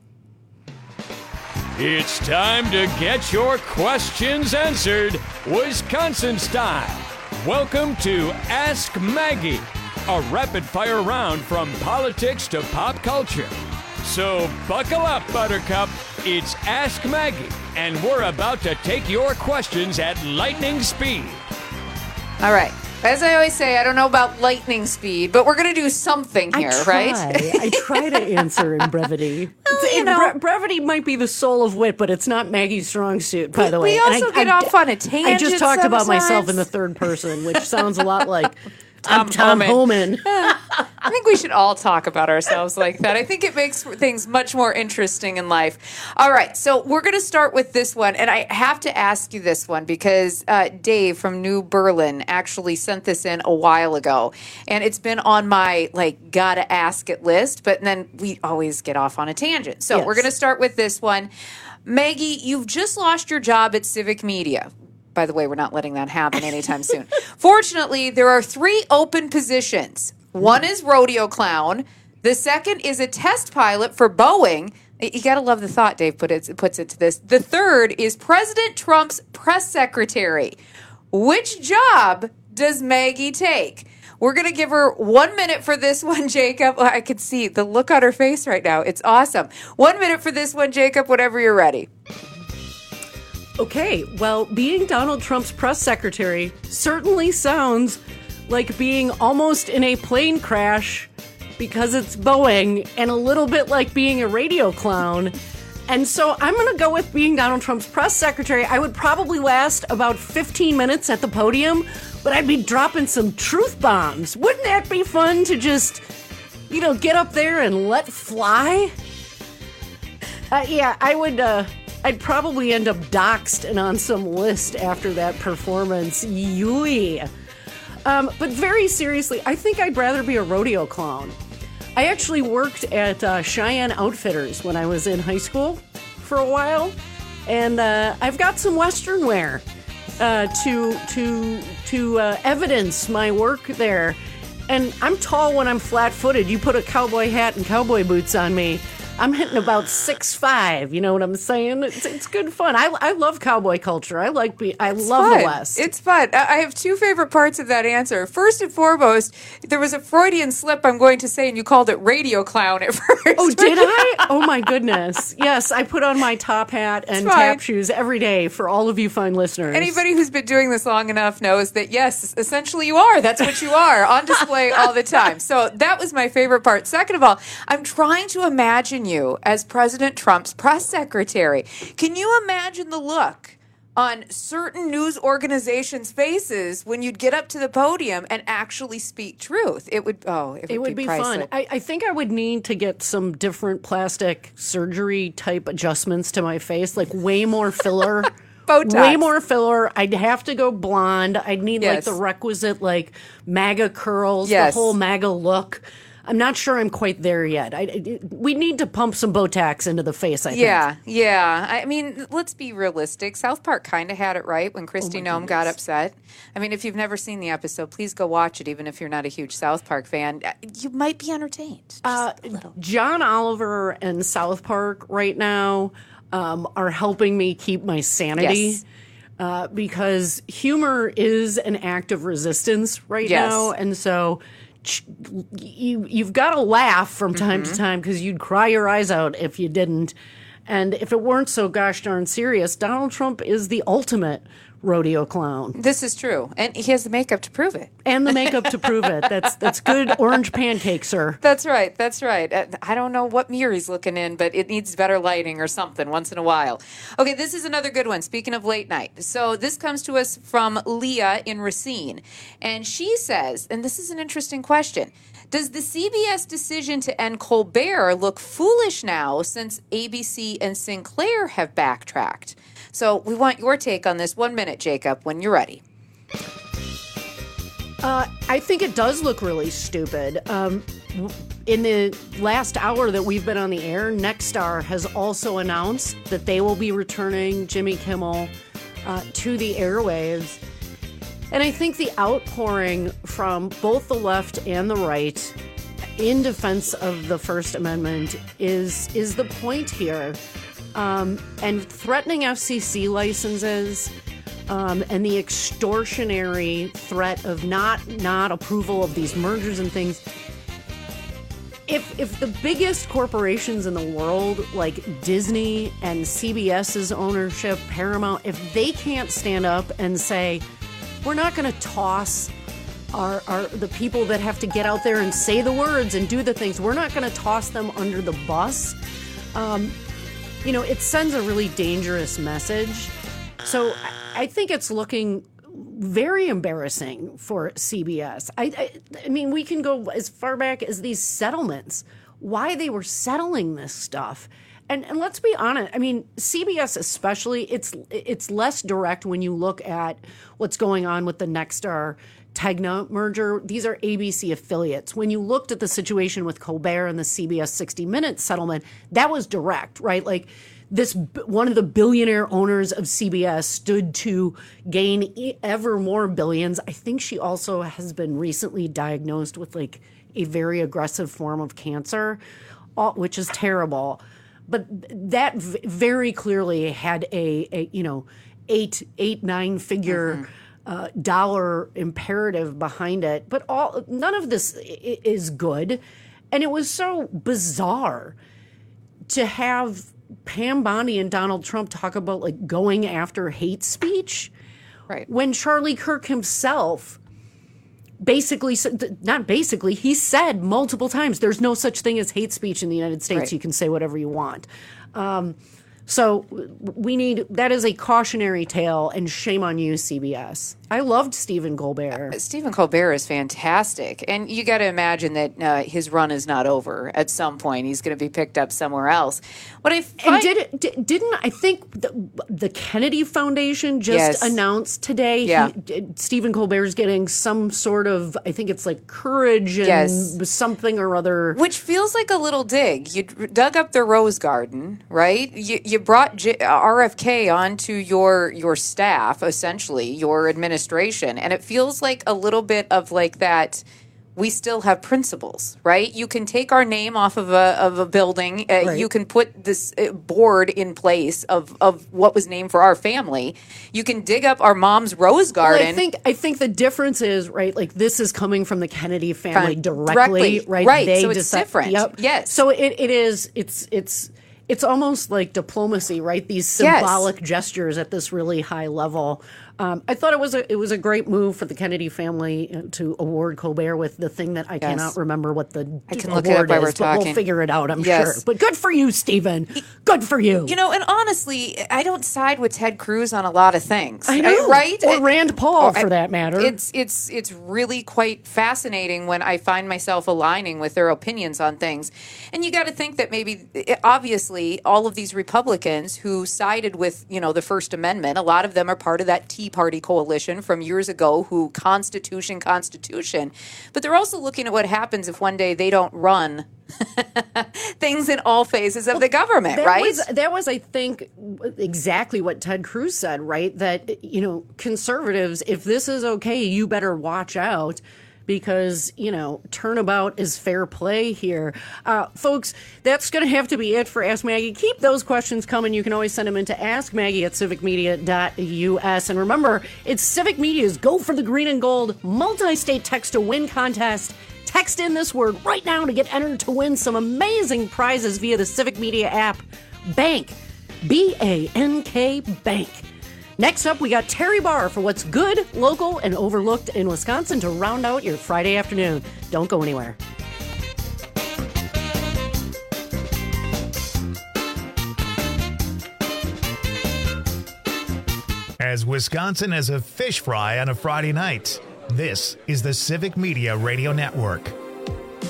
S6: It's time to get your questions answered, Wisconsin style. Welcome to Ask Maggie, a rapid-fire round from politics to pop culture. So buckle up, Buttercup. It's Ask Maggie, and we're about to take your questions at lightning speed.
S5: All right. As I always say, I don't know about lightning speed, but we're going to do something here, right?
S21: I try to answer in brevity. Brevity might be the soul of wit, but it's not Maggie's strong suit, by the way.
S5: We also get off on a tangent.
S21: I just talked about myself in the third person, which sounds a lot like Tom Homan.
S5: I think we should all talk about ourselves like that. I think it makes things much more interesting in life. All right, so we're going to start with this one, and I have to ask you this one because Dave from New Berlin actually sent this in a while ago, and it's been on my, gotta ask it list, but then we always get off on a tangent. So we're going to start with this one. Maggie, you've just lost your job at Civic Media. By the way, we're not letting that happen anytime soon. Fortunately, there are 3 open positions. One is rodeo clown. The second is a test pilot for Boeing. You got to love the thought Dave puts into this. The third is President Trump's press secretary. Which job does Maggie take? We're going to give her 1 minute for this one, Jacob. I could see the look on her face right now. It's awesome. 1 minute for this one, Jacob, whenever you're ready.
S21: Okay, well, being Donald Trump's press secretary certainly sounds like being almost in a plane crash because it's Boeing, and a little bit like being a radio clown. And so I'm going to go with being Donald Trump's press secretary. I would probably last about 15 minutes at the podium, but I'd be dropping some truth bombs. Wouldn't that be fun to just, get up there and let fly? I would... I'd probably end up doxxed and on some list after that performance. Yui. But very seriously, I think I'd rather be a rodeo clown. I actually worked at Cheyenne Outfitters when I was in high school for a while, and I've got some Western wear to evidence my work there. And I'm tall when I'm flat-footed. You put a cowboy hat and cowboy boots on me, I'm hitting about 6'5". You know what I'm saying? It's good fun. I love cowboy culture. I love the West.
S5: It's fun. I have 2 favorite parts of that answer. First and foremost, there was a Freudian slip, I'm going to say, and you called it radio clown at first.
S21: Oh, did I? Oh my goodness. Yes, I put on my top hat and tap shoes every day for all of you fine listeners.
S5: Anybody who's been doing this long enough knows that, yes, essentially you are. That's what you are, on display all the time. So that was my favorite part. Second of all, I'm trying to imagine you as President Trump's press secretary. Can you imagine the look on certain news organizations' faces when you'd get up to the podium and actually speak truth? It would be
S21: fun. I think I would need to get some different plastic surgery type adjustments to my face, like way more filler.
S5: Botox.
S21: Way more filler. I'd have to go blonde. I'd need the requisite MAGA curls, the whole MAGA look. I'm not sure I'm quite there yet. We need to pump some Botox into the face, I think.
S5: Yeah. I mean, let's be realistic. South Park kind of had it right when Kristi Noem got upset. I mean, if you've never seen the episode, please go watch it, even if you're not a huge South Park fan. You might be entertained. Just a little.
S21: John Oliver and South Park right now are helping me keep my sanity. Yes. Because humor is an act of resistance right now. And so... You've got to laugh from time to time because you'd cry your eyes out if you didn't. And if it weren't so gosh darn serious, Donald Trump is the ultimate rodeo clown.
S5: This is true. And he has the makeup to prove it.
S21: And the makeup to prove it. That's good orange pancake, sir.
S5: That's right. I don't know what mirror he's looking in, but it needs better lighting or something once in a while. Okay, this is another good one. Speaking of late night. So this comes to us from Leah in Racine. And she says, and this is an interesting question, Does the CBS decision to end Colbert look foolish now since ABC and Sinclair have backtracked? So we want your take on this. 1 minute, Jacob, when you're ready.
S21: I think it does look really stupid. In the last hour that we've been on the air, Nexstar has also announced that they will be returning Jimmy Kimmel to the airwaves. And I think the outpouring from both the left and the right in defense of the First Amendment is the point here. And threatening FCC licenses and the extortionary threat of not approval of these mergers and things. If the biggest corporations in the world, like Disney and CBS's ownership, Paramount, if they can't stand up and say, we're not going to toss the people that have to get out there and say the words and do the things, we're not going to toss them under the bus, it sends a really dangerous message. So I think it's looking very embarrassing for CBS. I mean, we can go as far back as these settlements, why they were settling this stuff. And let's be honest, I mean, CBS especially, it's less direct when you look at what's going on with the Nexstar Tegna merger. These are ABC affiliates. When you looked at the situation with Colbert and the CBS 60 Minutes settlement, that was direct, right? Like, one of the billionaire owners of CBS stood to gain ever more billions. I think she also has been recently diagnosed with like a very aggressive form of cancer, which is terrible. But that very clearly had a 9 figure dollar imperative behind it. But none of this is good. And it was so bizarre to have Pam Bondi and Donald Trump talk about like going after hate speech,
S5: right?
S21: When Charlie Kirk himself he said multiple times, there's no such thing as hate speech in the United States. Right. You can say whatever you want. So that is a cautionary tale, and shame on you, CBS. I loved Stephen Colbert.
S5: Stephen Colbert is fantastic. And you got to imagine that his run is not over. At some point, he's going to be picked up somewhere else.
S21: Didn't I think the Kennedy Foundation just announced today Stephen Colbert's getting some sort of, I think it's like courage and something or other.
S5: Which feels like a little dig. You dug up the Rose Garden, right? You brought RFK onto your staff, essentially, your administration, and it feels like a little bit of like that. We still have principles, right? You can take our name off of a building. Right. You can put this board in place of what was named for our family. You can dig up our mom's rose garden.
S21: Well, I think the difference is, right, like this is coming from the Kennedy family directly, right?
S5: Right. So it's different.
S21: Yep.
S5: Yes.
S21: So it's almost like diplomacy, right? These symbolic gestures at this really high level. I thought it was a great move for the Kennedy family to award Colbert with the thing that I cannot remember what the award is, but we'll figure it out, I'm sure. But good for you, Stephen. Good for you.
S5: And honestly, I don't side with Ted Cruz on a lot of things.
S21: I know,
S5: right?
S21: Or Rand Paul, for that matter.
S5: It's really quite fascinating when I find myself aligning with their opinions on things. And you got to think that maybe, obviously, all of these Republicans who sided with, the First Amendment, a lot of them are part of that Tea Party coalition from years ago who Constitution. But they're also looking at what happens if one day they don't run things in all phases of the government, right?
S21: That was, I think, exactly what Ted Cruz said, right? That, conservatives, if this is okay, you better watch out. Because, turnabout is fair play here. Folks, that's going to have to be it for Ask Maggie. Keep those questions coming. You can always send them in to askmaggie@civicmedia.us. And remember, it's Civic Media's Go for the Green and Gold multi-state text-to-win contest. Text in this word right now to get entered to win some amazing prizes via the Civic Media app. Bank. B-A-N-K, Bank. Next up, we got Terry Barr for what's good, local, and overlooked in Wisconsin to round out your Friday afternoon. Don't go anywhere.
S1: As Wisconsin as a fish fry on a Friday night, this is the Civic Media Radio Network.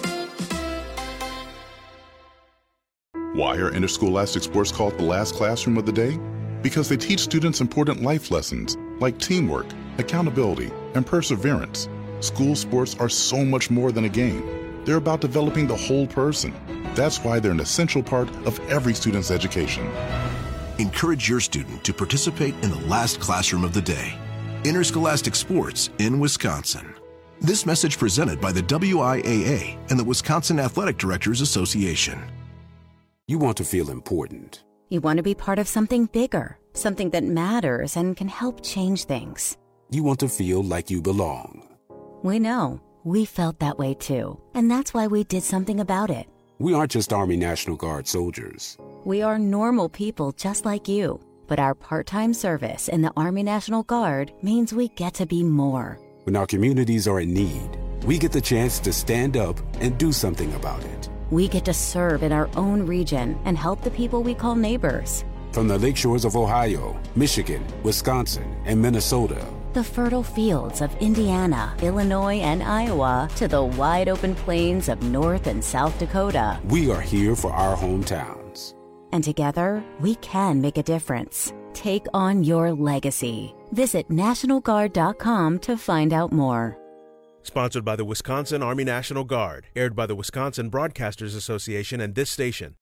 S7: Why are interscholastic sports called the last classroom of the day? Because they teach students important life lessons like teamwork, accountability, and perseverance. School sports are so much more than a game. They're about developing the whole person. That's why they're an essential part of every student's education.
S9: Encourage your student to participate in the last classroom of the day. Interscholastic sports in Wisconsin. This message presented by the WIAA and the Wisconsin Athletic Directors Association.
S10: You want to feel important.
S19: You want to be part of something bigger, something that matters and can help change things.
S10: You want to feel like you belong.
S19: We know. We felt that way too. And that's why we did something about it.
S10: We aren't just Army National Guard soldiers.
S19: We are normal people just like you. But our part-time service in the Army National Guard means we get to be more.
S10: When our communities are in need, we get the chance to stand up and do something about it.
S19: We get to serve in our own region and help the people we call neighbors.
S10: From the lakeshores of Ohio, Michigan, Wisconsin, and Minnesota.
S19: The fertile fields of Indiana, Illinois, and Iowa to the wide open plains of North and South Dakota.
S10: We are here for our hometowns.
S19: And together, we can make a difference. Take on your legacy. Visit NationalGuard.com to find out more.
S23: Sponsored by the Wisconsin Army National Guard. Aired by the Wisconsin Broadcasters Association and this station.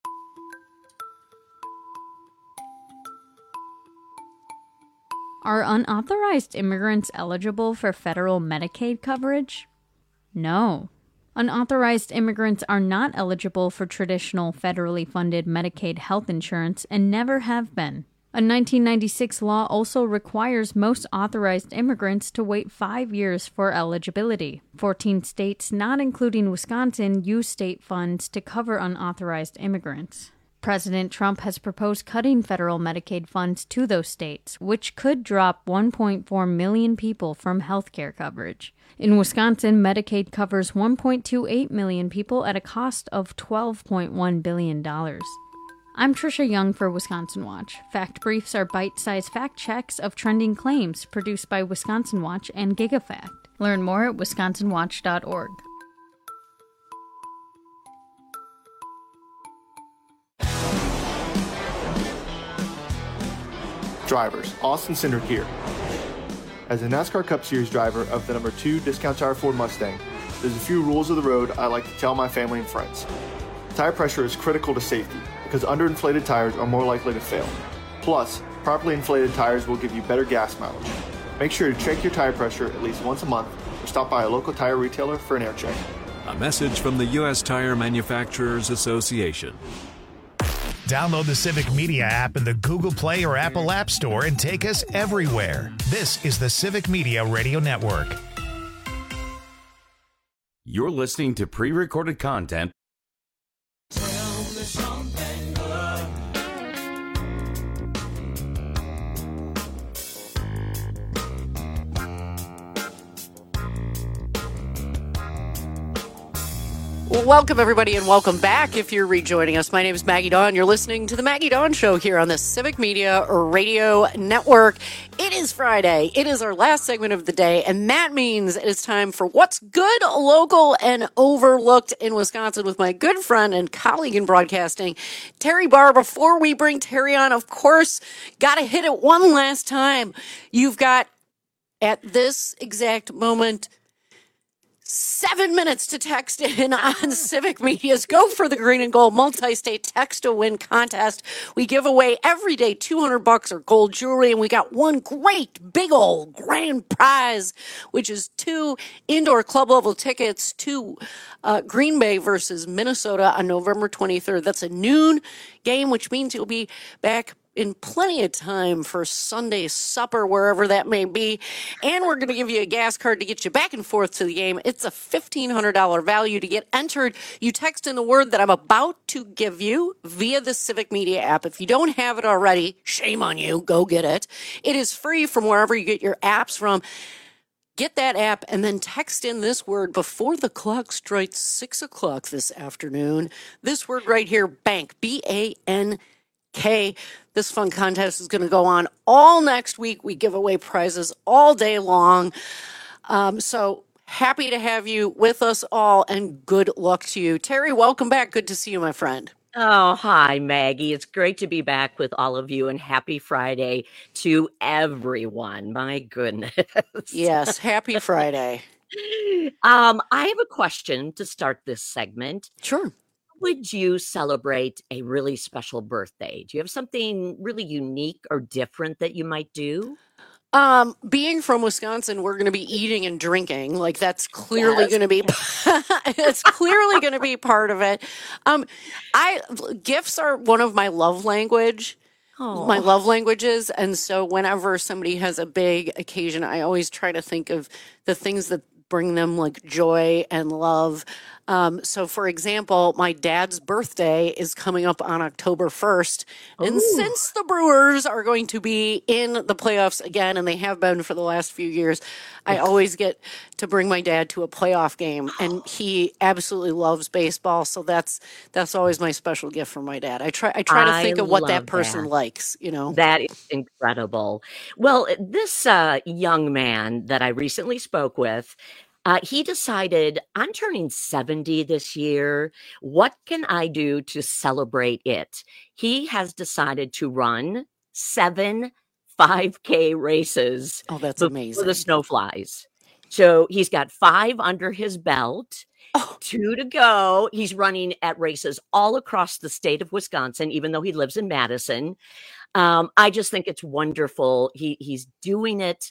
S24: Are unauthorized immigrants eligible for federal Medicaid coverage? No. Unauthorized immigrants are not eligible for traditional federally funded Medicaid health insurance and never have been. A 1996 law also requires most authorized immigrants to wait 5 years for eligibility. 14 states, not including Wisconsin, use state funds to cover unauthorized immigrants. President Trump has proposed cutting federal Medicaid funds to those states, which could drop 1.4 million people from health care coverage. In Wisconsin, Medicaid covers 1.28 million people at a cost of $12.1 billion. I'm Trisha Young for Wisconsin Watch. Fact Briefs are bite-sized fact checks of trending claims produced by Wisconsin Watch and GigaFact. Learn more at wisconsinwatch.org.
S25: Drivers, Austin Cindric here. As a NASCAR Cup Series driver of the number 2 Discount Tire Ford Mustang, there's a few rules of the road I like to tell my family and friends. Tire pressure is critical to safety because underinflated tires are more likely to fail. Plus, properly inflated tires will give you better gas mileage. Make sure to check your tire pressure at least once a month or stop by a local tire retailer for an air check.
S26: A message from the U.S. Tire Manufacturers Association.
S1: Download the Civic Media app in the Google Play or Apple App Store and take us everywhere. This is the Civic Media Radio Network.
S20: You're listening to pre-recorded content.
S21: Welcome, everybody, and welcome back if you're rejoining us. My name is Maggie Dawn. You're listening to The Maggie Dawn Show here on the Civic Media Radio Network. It is Friday. It is our last segment of the day, and that means it is time for What's Good, Local, and Overlooked in Wisconsin with my good friend and colleague in broadcasting, Terry Barr. Before we bring Terry on, of course, got to hit it one last time. You've got, at this exact moment, 7 minutes to text in on Civic Media's Go for the Green and Gold multi-state text-to-win contest. We give away every day $200 or gold jewelry, and we got one great big old grand prize, which is 2 indoor club-level tickets to Green Bay versus Minnesota on November 23rd. That's a noon game, which means you'll be back in plenty of time for Sunday supper, wherever that may be. And we're going to give you a gas card to get you back and forth to the game. It's a $1,500 value. To get entered, you text in the word that I'm about to give you via the Civic Media app. If you don't have it already, shame on you. Go get it. It is free from wherever you get your apps from. Get that app and then text in this word before the clock strikes 6 o'clock this afternoon. This word right here, bank, B-A-N-K. This fun contest is going to go on all next week. We give away prizes all day long. So happy to have you with us all, and good luck to you. Terry, welcome back. Good to see you, my friend.
S3: Oh, hi, Maggie. It's great to be back with all of you, and happy Friday to everyone. My goodness.
S21: Yes, happy Friday.
S3: I have a question to start this segment.
S21: Sure.
S3: Would you celebrate a really special birthday? Do you have something really unique or different that you might do?
S21: Being from Wisconsin, we're going to be eating and drinking. Like that's clearly going to be, it's clearly going to be part of it. Gifts are one of my love languages. And so whenever somebody has a big occasion, I always try to think of the things that bring them like joy and love. So for example, my dad's birthday is coming up on October 1st. And since the Brewers are going to be in the playoffs again, and they have been for the last few years, I always get to bring my dad to a playoff game, and he absolutely loves baseball. So that's always my special gift for my dad. I try to think of what that person likes, you know.
S3: That is incredible. Well, this young man that I recently spoke with, he decided, I'm turning 70 this year. What can I do to celebrate it? He has decided to run 7 5K races.
S21: Oh, that's amazing.
S3: For the Snowflies. So he's got 5 under his belt. 2 to go. He's running at races all across the state of Wisconsin, even though he lives in Madison. I just think it's wonderful. He's doing it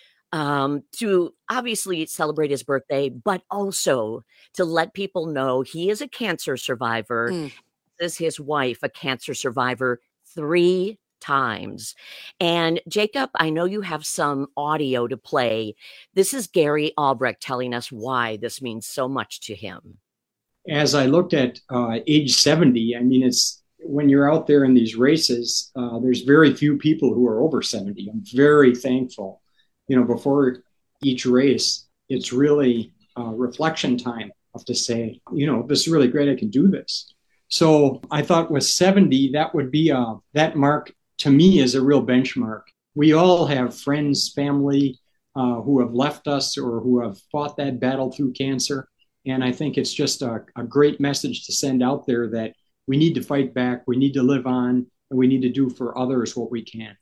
S3: to obviously celebrate his birthday, but also to let people know he is a cancer survivor. Is his wife a cancer survivor 3 times? And Jacob, I know you have some audio to play. This is Gary Albrecht telling us why this means so much to him.
S4: As I looked at age 70, I mean, it's when you're out there in these races, there's very few people who are over 70. I'm very thankful. You know, before each race, it's really reflection time of to say, you know, this is really great. I can do this. So I thought with 70, that would be that mark to me is a real benchmark. We all have friends, family who have left us or who have fought that battle through cancer. And I think it's just a great message to send out there that we need to fight back. We need to live on, and we need to do for others what we can.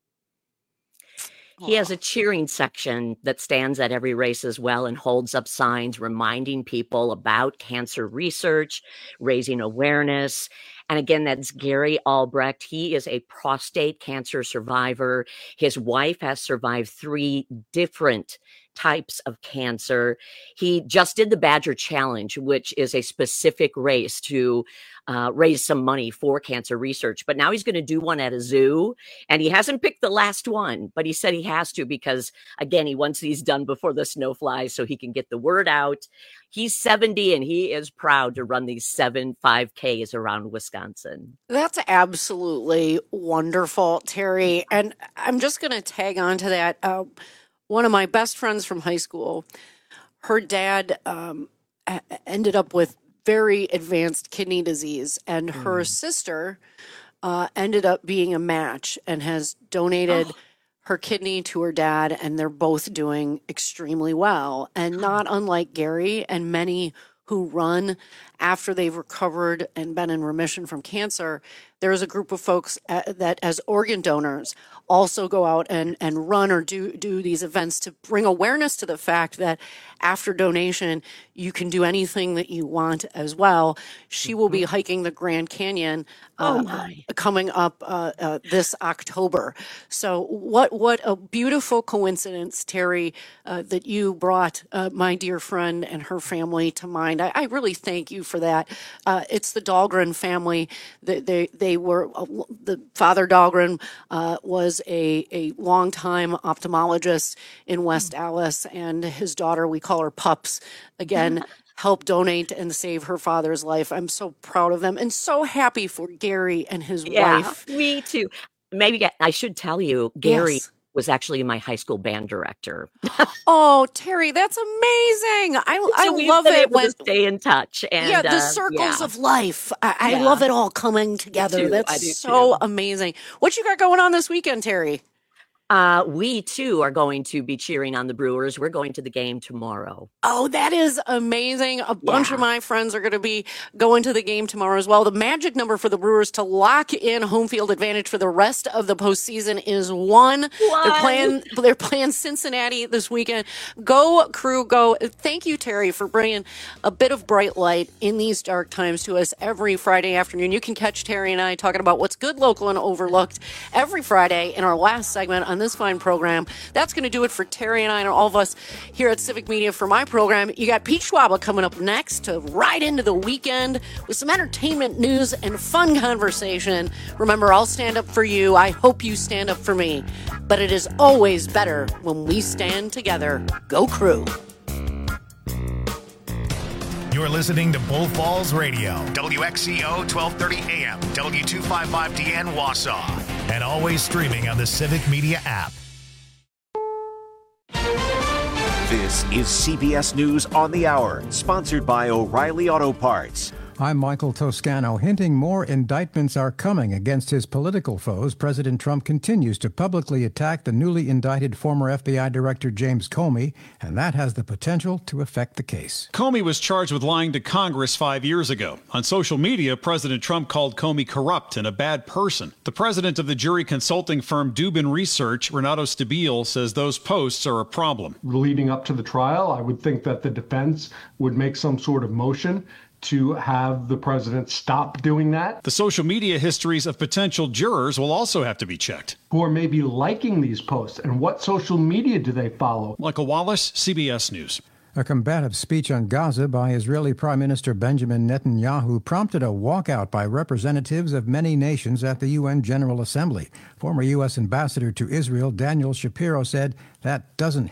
S3: He has a cheering section that stands at every race as well and holds up signs reminding people about cancer research, raising awareness. And again, that's Gary Albrecht. He is a prostate cancer survivor. His wife has survived 3 different types of cancer. He just did the Badger Challenge, which is a specific race to raise some money for cancer research. But now he's going to do one at a zoo, and he hasn't picked the last one, but he said he has to because, again, he wants these done before the snow flies so he can get the word out. He's 70, and he is proud to run these 7 5Ks around Wisconsin.
S21: That's absolutely wonderful, Terry. And I'm just going to tag on to that. One of my best friends from high school, her dad ended up with very advanced kidney disease, and her sister ended up being a match and has donated her kidney to her dad, and they're both doing extremely well. And not unlike Gary and many who run after they've recovered and been in remission from cancer, there is a group of folks that as organ donors also go out and run or do these events to bring awareness to the fact that after donation, you can do anything that you want as well. She will be hiking the Grand Canyon coming up this October. So what a beautiful coincidence, Terry, that you brought my dear friend and her family to mind. I really thank you for that. It's the Dahlgren family. They were, the father Dahlgren was a longtime ophthalmologist in West Allis, and his daughter, we call her Pups, again, helped donate and save her father's life. I'm so proud of them and so happy for Gary and his wife.
S3: Me too. Maybe I should tell you, Gary was actually my high school band director.
S21: Oh, Terry, that's amazing. I love it when
S3: we stay in touch. And,
S21: the circles of life. I love it all coming together. That's so amazing. What you got going on this weekend, Terry?
S3: We, too, are going to be cheering on the Brewers. We're going to the game tomorrow.
S21: Oh, that is amazing. A bunch of my friends are going to be going to the game tomorrow as well. The magic number for the Brewers to lock in home field advantage for the rest of the postseason is 1. They're playing Cincinnati this weekend. Go, Crew, go. Thank you, Terry, for bringing a bit of bright light in these dark times to us every Friday afternoon. You can catch Terry and I talking about what's good, local, and overlooked every Friday in our last segment on this fine program. That's going to do it for Terry and I and all of us here at Civic Media for my program. You got Pete Schwaba coming up next to ride into the weekend with some entertainment news and fun conversation. Remember, I'll stand up for you. I hope you stand up for me. But it is always better when we stand together. Go Crew.
S1: You're listening to Bull Falls Radio, WXCO 1230 AM, W255DN Wausau, and always streaming on the Civic Media app.
S8: This is CBS News on the Hour, sponsored by O'Reilly Auto Parts.
S11: I'm Michael Toscano. Hinting more indictments are coming against his political foes, President Trump continues to publicly attack the newly indicted former FBI Director James Comey, and that has the potential to affect the case.
S12: Comey was charged with lying to Congress 5 years ago. On social media, President Trump called Comey corrupt and a bad person. The president of the jury consulting firm Dubin Research, Renato Stabile, says those posts are a problem.
S13: Leading up to the trial, I would think that the defense would make some sort of motion to have the president stop doing that.
S12: The social media histories of potential jurors will also have to be checked.
S13: Who are maybe liking these posts, and what social media do they follow?
S12: Michael Wallace, CBS News.
S11: A combative speech on Gaza by Israeli Prime Minister Benjamin Netanyahu prompted a walkout by representatives of many nations at the UN General Assembly. Former U.S. Ambassador to Israel Daniel Shapiro said that doesn't